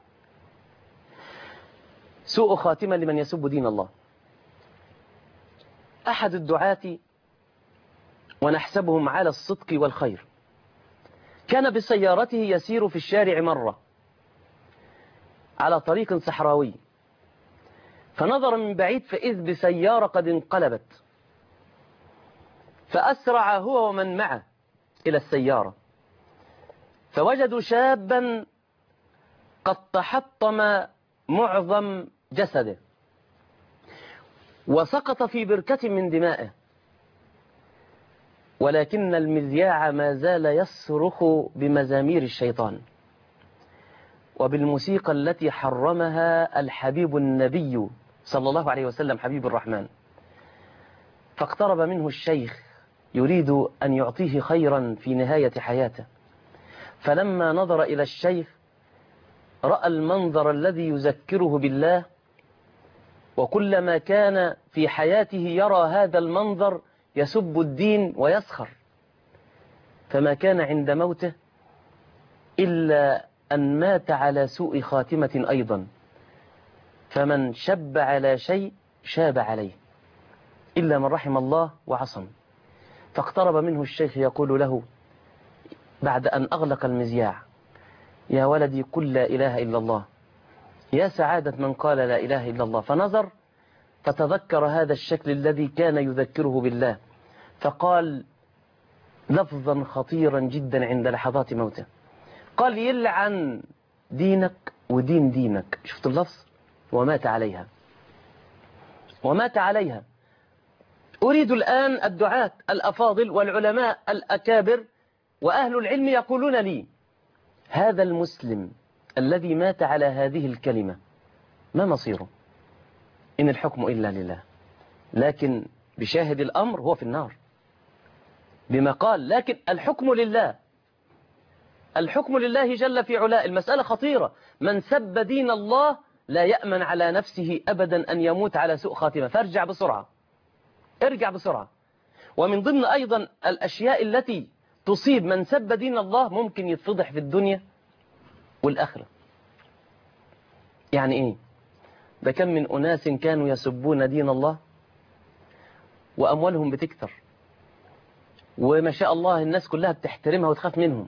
سوء خاتمة لمن يسب دين الله. أحد الدعاة ونحسبهم على الصدق والخير كان بسيارته يسير في الشارع مرة على طريق صحراوي، فنظر من بعيد فإذ بسيارة قد انقلبت، فأسرع هو ومن معه إلى السيارة، فوجدوا شابا قد تحطم معظم جسده وسقط في بركة من دمائه، ولكن المذياع ما زال يصرخ بمزامير الشيطان وبالموسيقى التي حرمها الحبيب النبي صلى الله عليه وسلم حبيب الرحمن. فاقترب منه الشيخ يريد أن يعطيه خيرا في نهاية حياته، فلما نظر إلى الشيخ رأى المنظر الذي يذكره بالله، وكلما كان في حياته يرى هذا المنظر يسب الدين ويسخر، فما كان عند موته إلا أن مات على سوء خاتمة أيضا. فمن شب على شيء شاب عليه إلا من رحم الله وعصم. فاقترب منه الشيخ يقول له بعد أن أغلق المذياع: يا ولدي قل لا إله إلا الله، يا سعادة من قال لا إله إلا الله. فنظر فتذكر هذا الشكل الذي كان يذكره بالله، فقال لفظا خطيرا جدا عند لحظات موته، قال يلعن دينك ودين دينك. شفت اللفظ؟ ومات عليها، ومات عليها. أريد الآن الدعاة الأفاضل والعلماء الأكابر وأهل العلم يقولون لي هذا المسلم الذي مات على هذه الكلمة ما مصيره؟ إن الحكم إلا لله، لكن بشاهد الأمر هو في النار بما قال، لكن الحكم لله، الحكم لله جل في علاء. المسألة خطيرة. من سب دين الله لا يأمن على نفسه أبدا أن يموت على سوء خاتمة، فارجع بسرعة، ارجع بسرعة. ومن ضمن أيضا الأشياء التي تصيب من سب دين الله ممكن يتفضح في الدنيا والآخرة. يعني إيه؟ ده كم من أناس كانوا يسبون دين الله وأموالهم بتكثر وما شاء الله الناس كلها بتحترمها وتخاف منهم.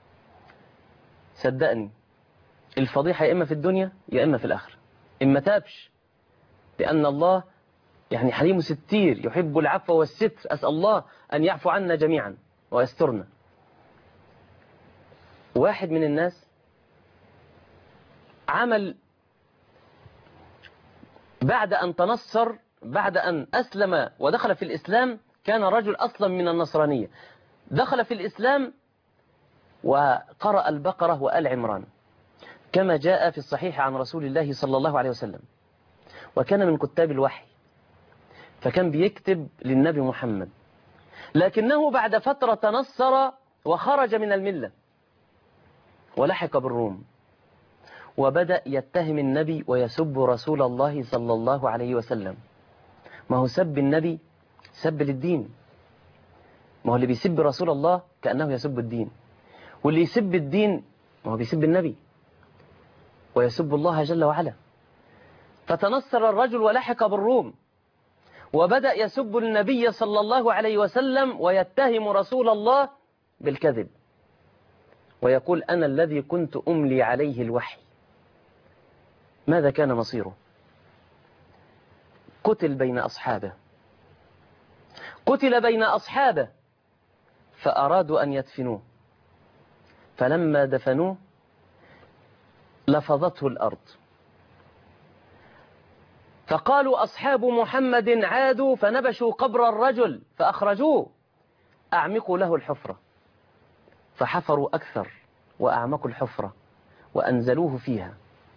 صدقني الفضيحة يا إما في الدنيا يا إما في الآخرة، إما تابش، لأن الله يعني حليم ستير يحب العفو والستر. أسأل الله أن يعفو عنا جميعا ويسترنا. واحد من الناس عمل بعد أن تنصر، بعد أن أسلم ودخل في الإسلام، كان رجل أصلا من النصرانية، دخل في الإسلام وقرأ البقرة وآل عمران كما جاء في الصحيح عن رسول الله صلى الله عليه وسلم، وكان من كتاب الوحي، فكان بيكتب للنبي محمد. لكنه بعد فترة تنصر وخرج من الملة ولحق بالروم، وبدأ يتهم النبي ويسب رسول الله صلى الله عليه وسلم. ما هو سب النبي سب للدين، ما هو اللي بيسب رسول الله كأنه يسب الدين، واللي يسب الدين ما هو بيسب النبي ويسب الله جل وعلا. فتنصر الرجل ولحق بالروم وبدأ يسب النبي صلى الله عليه وسلم ويتهم رسول الله بالكذب، ويقول أنا الذي كنت أملي عليه الوحي. ماذا كان مصيره؟ قتل بين أصحابه، قتل بين أصحابه فأرادوا أن يدفنوه، فلما دفنوه لفظته الأرض، فقالوا أصحاب محمد عادوا فنبشوا قبر الرجل فأخرجوه، أعمقوا له الحفرة، فحفروا أكثر وأعمقوا الحفرة وأنزلوه فيها،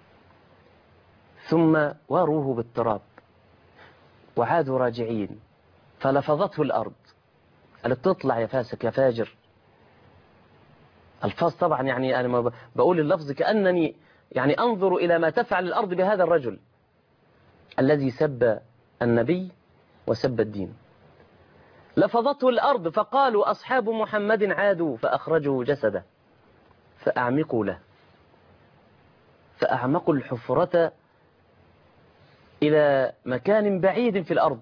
ثم واروه بالتراب وعادوا راجعين، فلفظته الأرض، قالت تطلع يا فاسق يا فاجر. الفاظ طبعا، يعني أنا ما بقول اللفظ كأنني يعني أنظر إلى ما تفعل الأرض بهذا الرجل الذي سب النبي وسب الدين. لفظته الأرض فقالوا أصحاب محمد عادوا فأخرجوا جسده فأعمقوا له، فأعمقوا الحفرة إلى مكان بعيد في الأرض،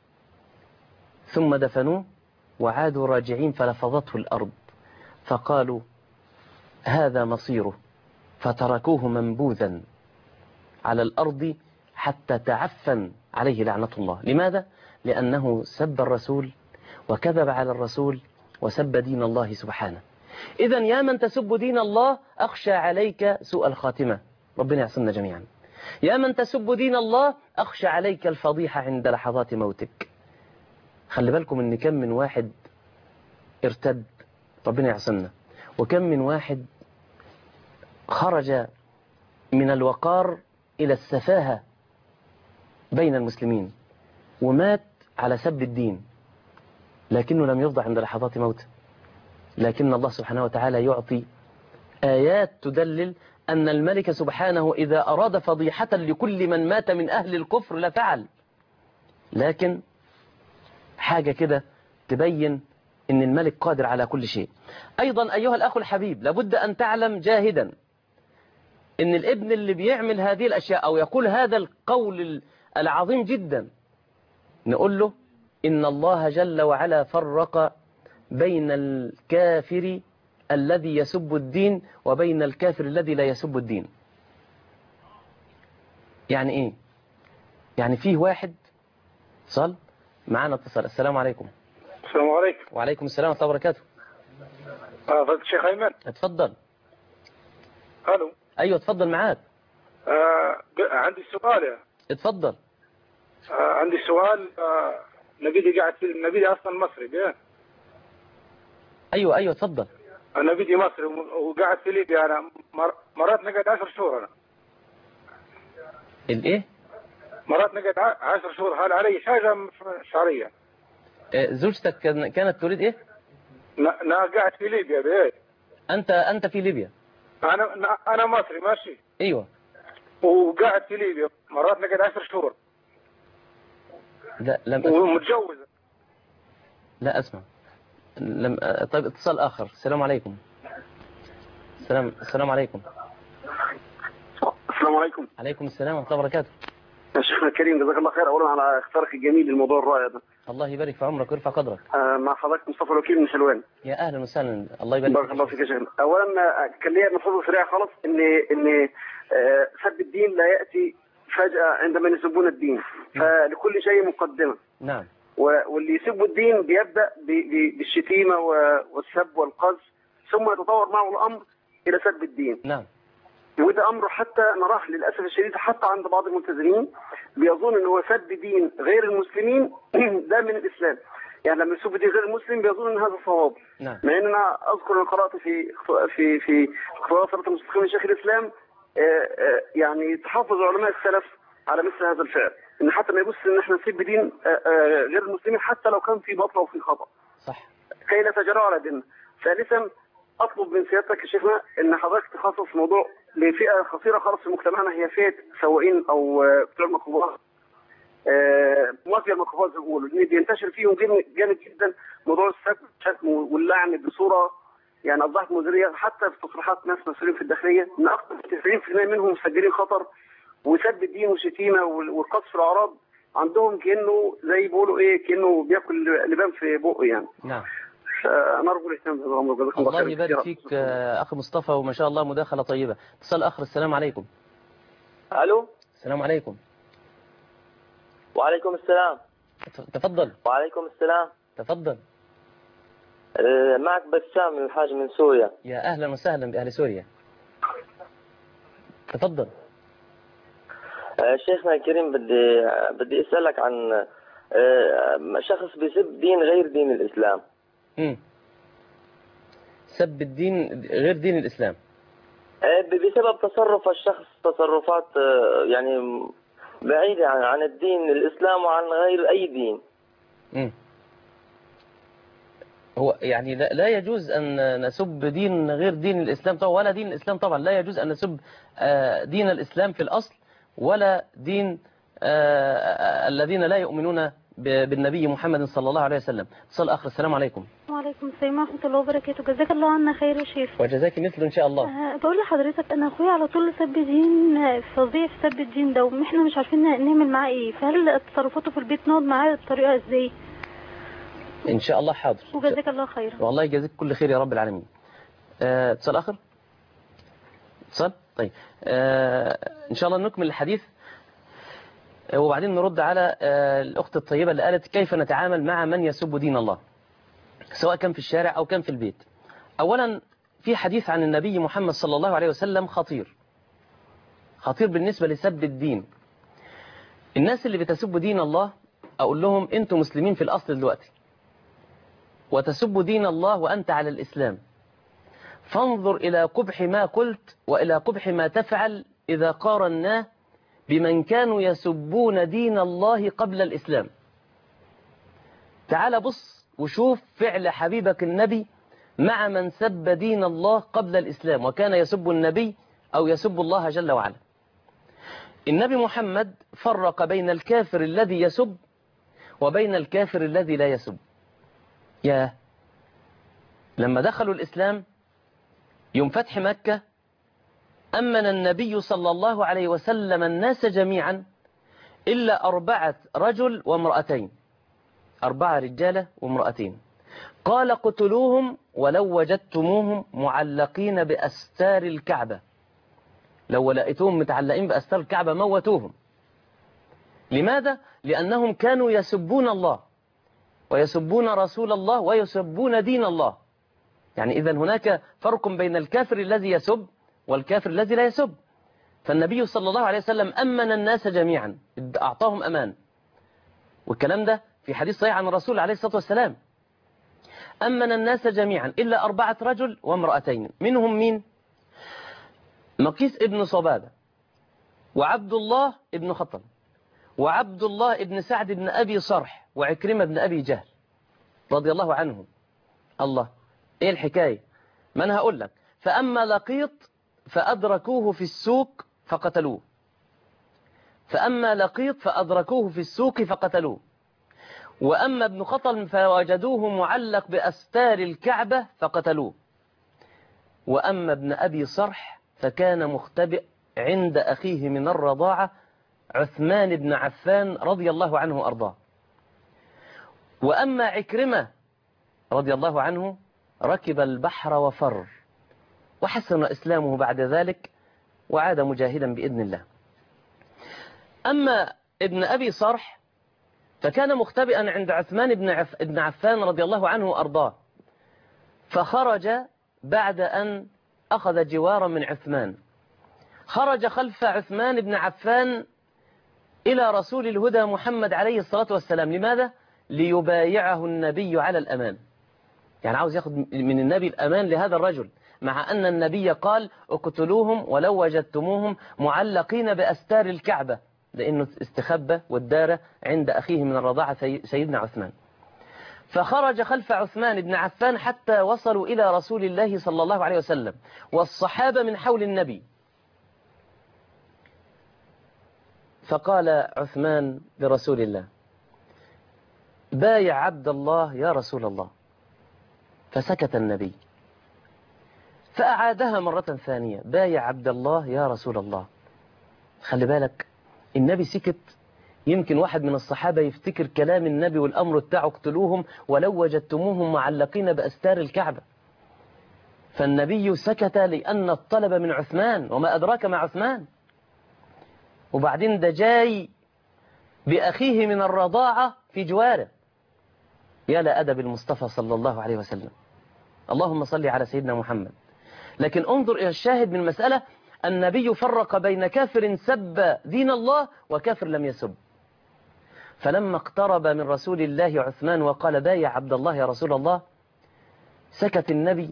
ثم دفنوه وعادوا راجعين، فلفظته الأرض فقالوا هذا مصيره، فتركوه منبوذا على الأرض حتى تعفن عليه لعنة الله. لماذا؟ لأنه سب الرسول وكذب على الرسول وسب دين الله سبحانه. إذا يا من تسب دين الله أخشى عليك سوء الخاتمة، ربنا يعصمنا جميعا. يا من تسب دين الله أخشى عليك الفضيحة عند لحظات موتك. خلي بالكم إن كم من واحد ارتد، ربنا يعصمنا، وكم من واحد خرج من الوقار إلى السفاهة بين المسلمين ومات على سب الدين، لكنه لم يفضح عند لحظات موته. لكن الله سبحانه وتعالى يعطي آيات تدلل أن الملك سبحانه إذا أراد فضيحة لكل من مات من أهل الكفر لفعل. لكن حاجة كده تبين أن الملك قادر على كل شيء. أيضا أيها الأخ الحبيب، لابد أن تعلم جاهدا أن الابن اللي بيعمل هذه الأشياء أو يقول هذا القول العظيم جدا، نقول له إن الله جل وعلا فرق بين الكافر الذي يسب الدين وبين الكافر الذي لا يسب الدين. يعني إيه؟ يعني فيه واحد صل معنا اتصل. السلام عليكم. السلام عليكم. وعليكم السلام ورحمة الله وبركاته. اه فضل الشيخ أيمن. اتفضل. الو. ايوه اتفضل معاك. آه عندي سؤال يا. اتفضل. آه عندي سؤال. آه نبيدي قاعد في نبيدي اصلا مصري بيه. ايوه ايوه اتفضل. نبيدي مصري وقاعد في ليبيا. انا مرات نقعد عشر شهور. انا الايه؟ مرات نقعد عشر شهور. هل علي حاجه شرعيه؟ زوجتك كانت تريد ايه؟ انا قاعد في ليبيا بيه. انت انت في ليبيا؟ انا انا مصري ماشي. ايوه. وقاعد في ليبيا مرات نقعد عشر شهور. لا لم أسمع. ومتجوزه. لا اسمع. لم. طيب اتصال اخر. السلام عليكم. السلام السلام عليكم. السلام عليكم. عليكم السلام ورحمه الله وبركاته. يا شيخنا الكريم جزاك الله خير اولا على اختيارك الجميل للموضوع الرائع ده. الله يبارك في عمرك ويرفع قدرك. آه مع حضرتك مصطفى الوكيل من حلوان. يا اهلا وسهلا. الله يبارك بارك الله فيك يا شيخنا. اولا كان ليا ملحوظه سريعه خالص ان ان سب الدين لا ياتي فجاه عندما يسبون الدين، فلكل شيء مقدمه. نعم. واللي يسبوا الدين بيبدا بالشتيمه والسب والقذف، ثم يتطور معه الامر الى سب الدين. نعم. وده امر حتى نراه للاسف الشديد حتى عند بعض الملتزمين بيظن ان هو سب دين غير المسلمين ده من الاسلام. يعني لما يسب دين غير المسلم بيظن ان هذا صواب. نعم. مع ان انا اذكر ان قرات في في في خلاصه المستقيم شيخ الاسلام يعني تحفظ علماء السلف على مثل هذا الفعل، ان حتى ما يبص ان احنا نسب دين غير المسلمين حتى لو كان في باطل او في خطا. صح. كي لا تجرؤوا على ديننا. ثالثا اطلب من سيادتك يا شيخنا ان حضرتك تخصص موضوع لفئه خطيره خالص في مجتمعنا، هي فئه سواقين او بتوع الميكروباص. موافيه الميكروباص بيقولوا ان بينتشر فيهم جامد جدا موضوع السب واللعن بصوره يعني اصبحت مزريه، حتى في تصريحات ناس مسؤولين في الداخليه ان اكثر من تسعين بالمئة منهم مسجلين خطر وسب الدين وشتيمه والقذف الاعراض عندهم كانه زي بيقولوا ايه كانه بياكل لبان في بقه يعني. نعم. نرجو الاهتمام بهذا الامر. جزاكم الله خير. الله يبارك فيك اخي مصطفى، وما شاء الله مداخله طيبه. اتصال اخر. السلام عليكم. الو. السلام عليكم. وعليكم السلام. تفضل. وعليكم السلام. تفضل. معك بسام الحاج من سوريا. يا اهلا وسهلا باهل سوريا. تفضل. آه، شيخنا الكريم، بدي بدي اسالك عن آه، شخص بيسب دين غير دين الاسلام. امم سب الدين غير دين الإسلام. آه، بسبب تصرف الشخص تصرفات آه، يعني بعيدة عن عن الدين الاسلام وعن غير اي دين. امم هو يعني لا, لا يجوز أن نسب دين غير دين الإسلام طبعا، ولا دين الإسلام طبعا. لا يجوز أن نسب آه، دين الإسلام في الأصل، ولا دين آه، الذين لا يؤمنون ب- بالنبي محمد صلى الله عليه وسلم. اتصال آخر. السلام عليكم. وعليكم السلام ورحمة الله وبركاته. جزاك الله عنا خير يا شيخ. وجزاك مثل إن شاء الله. أه بقول لحضرتك أنا أخويا على طول سب دين فظيع في سب الدين ده، وإحنا مش عارفين نعمل معاه إيه، فهل تصرفاته في البيت نقعد معاه بطريقة إزاي؟ إن شاء الله حاضر. وجزاك الله خير. والله يجازيك كل خير يا رب العالمين. آه، اتصال آخر. اتصال. طيب آه، إن شاء الله نكمل الحديث آه، وبعدين نرد على آه، الأخت الطيبة اللي قالت كيف نتعامل مع من يسب دين الله، سواء كان في الشارع أو كان في البيت. أولا في حديث عن النبي محمد صلى الله عليه وسلم خطير خطير بالنسبة لسب الدين. الناس اللي بتسب دين الله أقول لهم أنتم مسلمين في الأصل دلوقتي، وتسب دين الله وأنت على الإسلام، فانظر إلى قبح ما قلت وإلى قبح ما تفعل إذا قارناه بمن كانوا يسبون دين الله قبل الإسلام. تعال بص وشوف فعل حبيبك النبي مع من سب دين الله قبل الإسلام وكان يسب النبي أو يسب الله جل وعلا. النبي محمد فرق بين الكافر الذي يسب وبين الكافر الذي لا يسب. يا لما دخلوا الإسلام يوم فتح مكة أمن النبي صلى الله عليه وسلم الناس جميعا إلا أربعة رجل وامرأتين، أربعة رجالة وامرأتين. قال قتلوهم ولو وجدتموهم معلقين بأستار الكعبة، لو لقيتوهم متعلقين بأستار الكعبة موتوهم. لماذا؟ لأنهم كانوا يسبون الله ويسبون رسول الله ويسبون دين الله. يعني إذا هناك فرق بين الكافر الذي يسب والكافر الذي لا يسب. فالنبي صلى الله عليه وسلم أمن الناس جميعا، أعطاهم أمان، والكلام ده في حديث صحيح عن الرسول عليه الصلاة والسلام. أمن الناس جميعا إلا أربعة رجل وامرأتين، منهم مين؟ مقيس ابن صبابة، وعبد الله ابن خطل، وعبد الله ابن سعد ابن أبي صرح، وعكرمة ابن أبي جهل رضي الله عنهم. الله، إيه الحكاية؟ ما أنا هقول لك. فأما لقيط فأدركوه في السوق فقتلوه، فأما لقيط فأدركوه في السوق فقتلوه، وأما ابن خطل فوجدوه معلق بأستار الكعبة فقتلوه، وأما ابن أبي صرح فكان مختبئ عند أخيه من الرضاعة عثمان بن عفان رضي الله عنه وأرضاه. وأما عكرمة رضي الله عنه ركب البحر وفر وحسن إسلامه بعد ذلك وعاد مجاهدا بإذن الله. أما ابن أبي صرح فكان مختبئا عند عثمان بن عف... ابن عفان رضي الله عنه وأرضاه، فخرج بعد أن أخذ جوارا من عثمان، خرج خلف عثمان بن عفان إلى رسول الهدى محمد عليه الصلاة والسلام. لماذا؟ ليبايعه النبي على الأمان، يعني عاوز ياخد من النبي الأمان لهذا الرجل، مع أن النبي قال اقتلوهم ولو وجدتموهم معلقين بأستار الكعبة، لأنه استخبى والدار عند أخيه من الرضاعة سيدنا عثمان. فخرج خلف عثمان بن عفان حتى وصلوا إلى رسول الله صلى الله عليه وسلم والصحابة من حول النبي. فقال عثمان لرسول الله بايع عبد الله يا رسول الله، فسكت النبي، فأعادها مرة ثانية بايع عبد الله يا رسول الله. خلي بالك النبي سكت، يمكن واحد من الصحابة يفتكر كلام النبي والأمر بتاعه اقتلوهم ولو وجدتموهم معلقين بأستار الكعبة، فالنبي سكت لأن الطلب من عثمان، وما أدراك مع عثمان. وبعدين ده جاي بأخيه من الرضاعة في جواره. يا لا أدب المصطفى صلى الله عليه وسلم، اللهم صل على سيدنا محمد. لكن انظر إلى الشاهد من المسألة، النبي فرق بين كافر سب دين الله وكافر لم يسب. فلما اقترب من رسول الله عثمان وقال بايع عبد الله يا رسول الله، سكت النبي،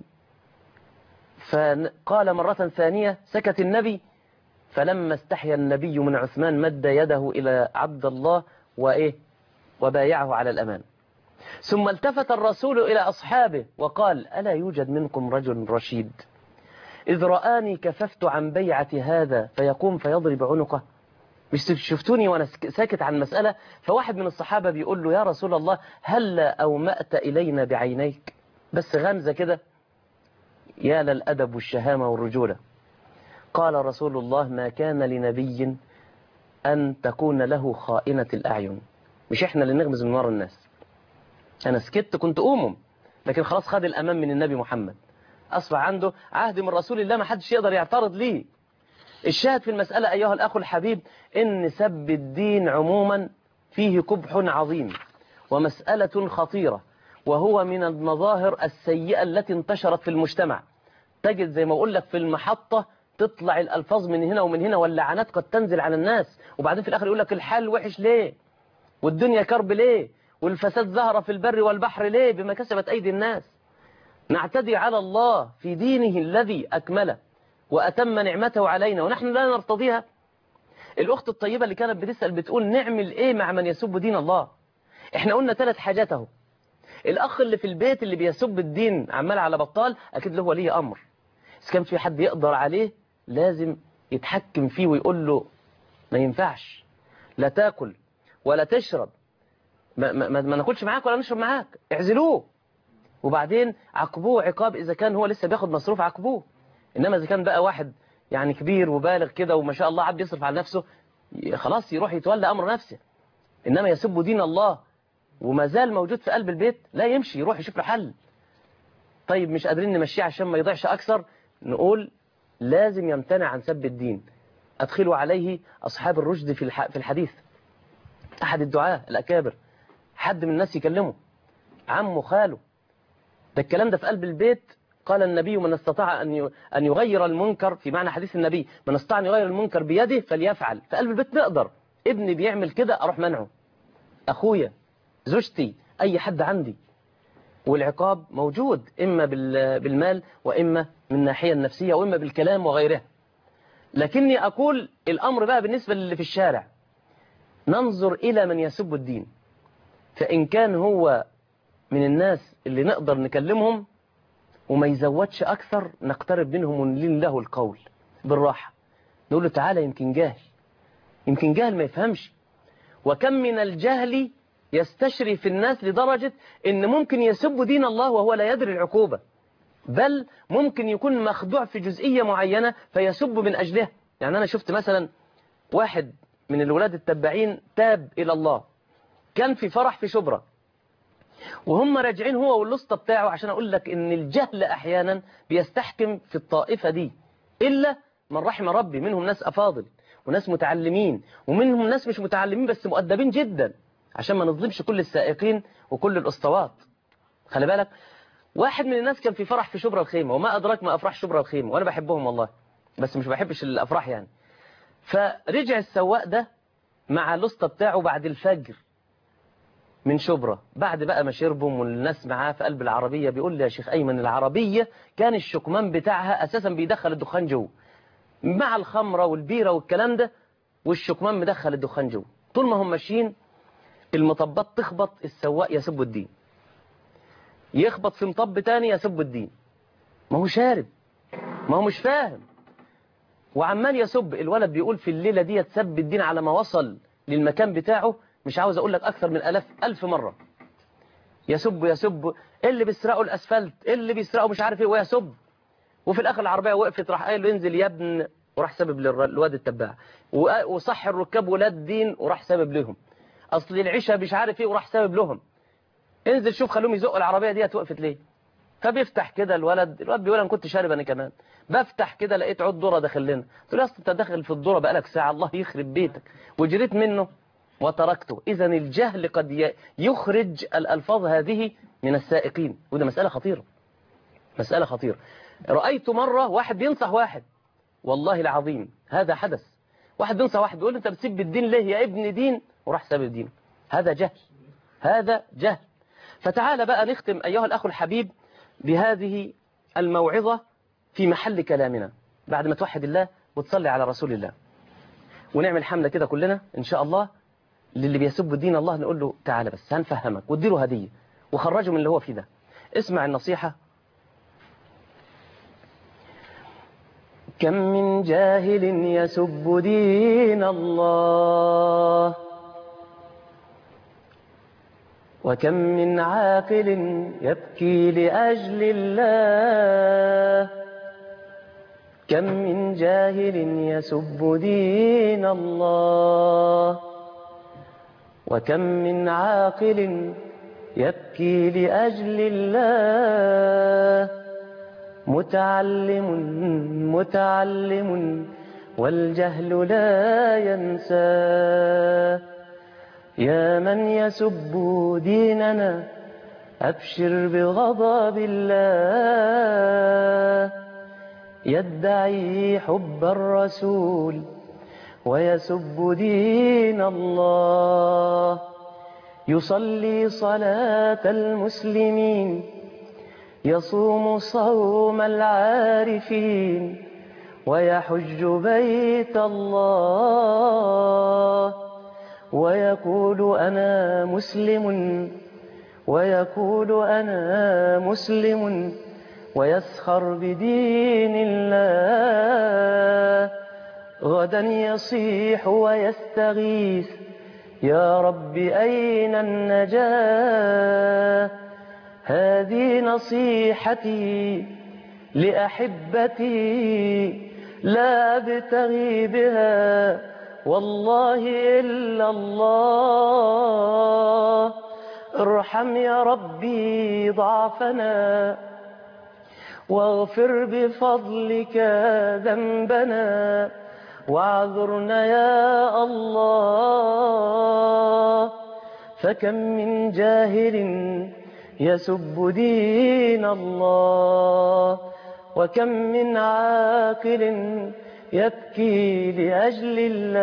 فقال مرة ثانية سكت النبي، فلما استحيا النبي من عثمان مد يده إلى عبد الله وإيه وبايعه على الأمان. ثم التفت الرسول إلى أصحابه وقال ألا يوجد منكم رجل رشيد إذ رآني كففت عن بيعة هذا فيقوم فيضرب عنقه؟ مش شفتوني وأنا ساكت عن مسألة؟ فواحد من الصحابة بيقول له يا رسول الله هل أومأت إلينا بعينيك؟ بس غمزة كده، يا للأدب والشهامة والرجولة. قال رسول الله ما كان لنبي أن تكون له خائنة الأعين. مش إحنا اللي نغمز من ورا الناس. أنا سكت كنت أمم، لكن خلاص خد الأمان من النبي محمد، أصبح عنده عهد من رسول الله ما حدش يقدر يعترض ليه. الشاهد في المسألة أيها الأخ الحبيب إن سب الدين عموما فيه قبح عظيم ومسألة خطيرة، وهو من المظاهر السيئة التي انتشرت في المجتمع. تجد زي ما أقول لك في المحطة تطلع الألفاظ من هنا ومن هنا واللعنات قد تنزل على الناس، وبعدين في الآخر يقول لك الحال وحش ليه والدنيا كرب ليه والفساد ظهر في البر والبحر ليه بما كسبت أيدي الناس. نعتدي على الله في دينه الذي أكمله وأتم نعمته علينا ونحن لا نرتضيها. الأخت الطيبة اللي كانت بتسأل بتقول نعمل إيه مع من يسب دين الله؟ إحنا قلنا ثلاث حاجات اهو. الأخ اللي في البيت اللي بيسب الدين عمال على بطال أكيد له ولي أمر، إذا كان في حد يقدر عليه لازم يتحكم فيه ويقول له ما ينفعش لا تاكل ولا تشرب، ما, ما, ما ناكلش معاك ولا نشرب معاك، اعزلوه، وبعدين عاقبوه عقاب إذا كان هو لسه بياخد مصروف عاقبوه. إنما إذا كان بقى واحد يعني كبير وبالغ كده وما شاء الله عبد يصرف على نفسه خلاص يروح يتولى أمر نفسه. إنما يسب دين الله وما زال موجود في قلب البيت لا يمشي، يروح يشوف له حل. طيب مش قادرين نمشيه عشان ما يضيعش أكثر، نقول لازم يمتنع عن سب الدين. أدخلوا عليه أصحاب الرشد في في الحديث، أحد الدعاة الأكابر، حد من الناس يكلمه، عمه خاله، ده الكلام ده في قلب البيت. قال النبي من استطاع أن أن يغير المنكر، في معنى حديث النبي من استطاع أن يغير المنكر بيده فليفعل. في قلب البيت نقدر، ابني بيعمل كده أروح منعه، أخويا، زوجتي، أي حد عندي. والعقاب موجود إما بالمال وإما من الناحية النفسية وإما بالكلام وغيرها. لكني أقول الأمر بقى بالنسبة للي في الشارع، ننظر إلى من يسب الدين، فإن كان هو من الناس اللي نقدر نكلمهم وما يزودش أكثر نقترب منهم ونلين له القول بالراحة، نقول له تعالى يمكن جاهل، يمكن جاهل ما يفهمش. وكم من الجهل يستشري في الناس لدرجة إن ممكن يسب دين الله وهو لا يدري العقوبة، بل ممكن يكون مخدوع في جزئية معينة فيسب من أجلها. يعني أنا شفت مثلا واحد من الولاد التبعين تاب إلى الله، كان في فرح في شبرا وهم راجعين هو واللسطة بتاعه، عشان أقول لك إن الجهل أحيانا بيستحكم في الطائفة دي، إلا من رحم ربي، منهم ناس أفاضل وناس متعلمين ومنهم ناس مش متعلمين بس مؤدبين جدا، عشان ما نظلمش كل السائقين وكل الأسطوات. خلي بالك واحد من الناس كان في فرح في شبرا الخيمة، وما أدراك ما أفراح شبرا الخيمة، وأنا بحبهم والله بس مش بحبش الأفراح يعني. فرجع السواق ده مع اللسطة بتاعه بعد الفجر من شبرا، بعد بقى ما شربهم والناس معاه في قلب العربية، بيقول لي يا شيخ أيمن العربية كان الشكمان بتاعها أساسا بيدخل الدخان جو مع الخمرة والبيرة والكلام ده، والشكمان مدخل الدخان جو. طول ما هم ماشيين المطبات تخبط، السواق يسب الدين، يخبط في مطب تاني يسب الدين، ما هو شارب ما هو مش فاهم وعمال يسب. الولد بيقول في الليلة دي تسب الدين على ما وصل للمكان بتاعه، مش عاوز أقول لك أكثر من ألف ألف مرة، يسب يسب اللي بيسرقوا الأسفلت، اللي بيسرقوا مش عارف إيه، ويسب. وفي الآخر العربية وقفت، راح قايل له انزل يا ابن، وراح سبب للواد التباع، وصح الركاب ولاد دين وراح سبب لهم، أصل العشاء مش عارف إيه وراح سبب لهم، انزل شوف خلوهم يزقوا العربية دي وقفت ليه. فبيفتح كده الولد الولد بيقول أنا كنت شارب أنا كمان، بفتح كده لقيت عود ذرة داخل لنا، قلت له أصل أنت داخل في الذرة بقالك ساعة الله يخرب بيتك، وجريت منه وتركته. إذا الجهل قد يخرج الألفاظ هذه من السائقين، وده مسألة خطيرة، مسألة خطيرة. رأيت مرة واحد بينصح واحد والله العظيم هذا حدث. واحد بينصح واحد بيقول له أنت بتسيب الدين ليه يا ابن دين، وراح ساب الدين. هذا جهل، هذا جهل. فتعال بقى نختم أيها الأخ الحبيب بهذه الموعظة في محل كلامنا، بعد ما توحد الله وتصلي على رسول الله، ونعمل حملة كده كلنا إن شاء الله للي بيسب الدين الله، نقول له تعال بس هنفهمك، واديله هدية وخرجه من اللي هو فيه ده. اسمع النصيحة. كم من جاهل يسب دين الله، وكم من عاقل يبكي لأجل الله. كم من جاهل يسب دين الله، وكم من عاقل يبكي لأجل الله. متعلم متعلم والجهل لا ينسى. يا من يسب ديننا أبشر بغضب الله. يدعي حب الرسول ويسب دين الله. يصلي صلاة المسلمين، يصوم صوم العارفين، ويحج بيت الله، ويقول أنا مسلم، ويقول أنا مسلم، ويسخر بدين الله. غدا يصيح ويستغيث يا رب أين النجاة. هذه نصيحتي لأحبتي لا أبتغي بها والله إلا الله. ارحم يا ربي ضعفنا، واغفر بفضلك ذنبنا، واعذرنا يا الله. فكم من جاهل يسب دين الله، وكم من عاقل يبكي لأجل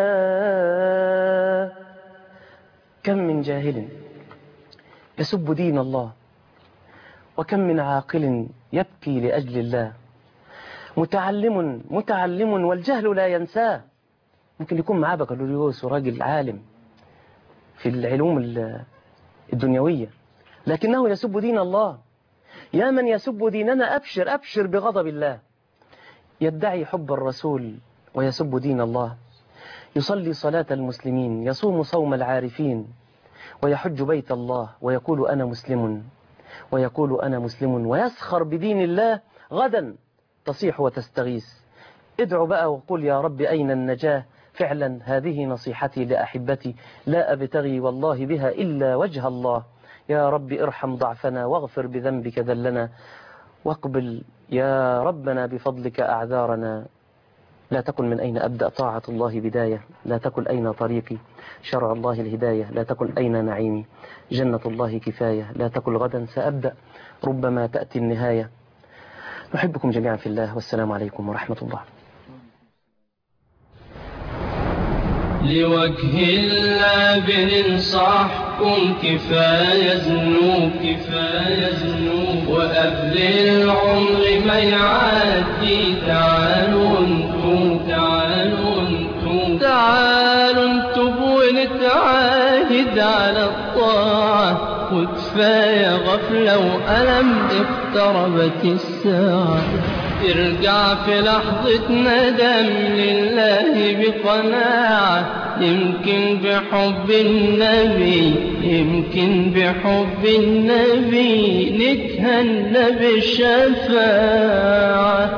الله. كم من جاهل يسب دين الله، وكم من عاقل يبكي لأجل الله. متعلم متعلم والجهل لا ينساه. ممكن يكون معاه بكالوريوس وراجل عالم في العلوم الدنيوية، لكنه يسب دين الله. يا من يسب ديننا أبشر أبشر بغضب الله. يدعي حب الرسول ويسب دين الله. يصلي صلاة المسلمين، يصوم صوم العارفين، ويحج بيت الله، ويقول أنا مسلم، ويقول أنا مسلم، ويسخر بدين الله. غدا تصيح وتستغيث. ادعو بقى وقل يا رب أين النجاة. فعلا هذه نصيحتي لأحبتي لا أبتغي والله بها إلا وجه الله. يا رب ارحم ضعفنا، واغفر بذنبك ذلنا، واقبل يا ربنا بفضلك أعذارنا. لا تكن من أين أبدأ طاعة الله بداية، لا تكن أين طريقي شرع الله الهداية، لا تكن أين نعيمي جنة الله كفاية، لا تكن غدا سأبدأ ربما تأتي النهاية. نحبكم جميعا في الله، والسلام عليكم ورحمة الله. لوجه الله بننصحكم كفاية ذنوب كفاية ذنوب، وقبل العمر ما يعدي تعالوا انتم تعالوا انتم تعالوا انتم ونتعاهد على الطاعة. وكفاية غفلة وألم اقتربت الساعة. ارجع في لحظة ندم لله بقناعة. يمكن بحب النبي يمكن بحب النبي نتهنى بالشفاعة.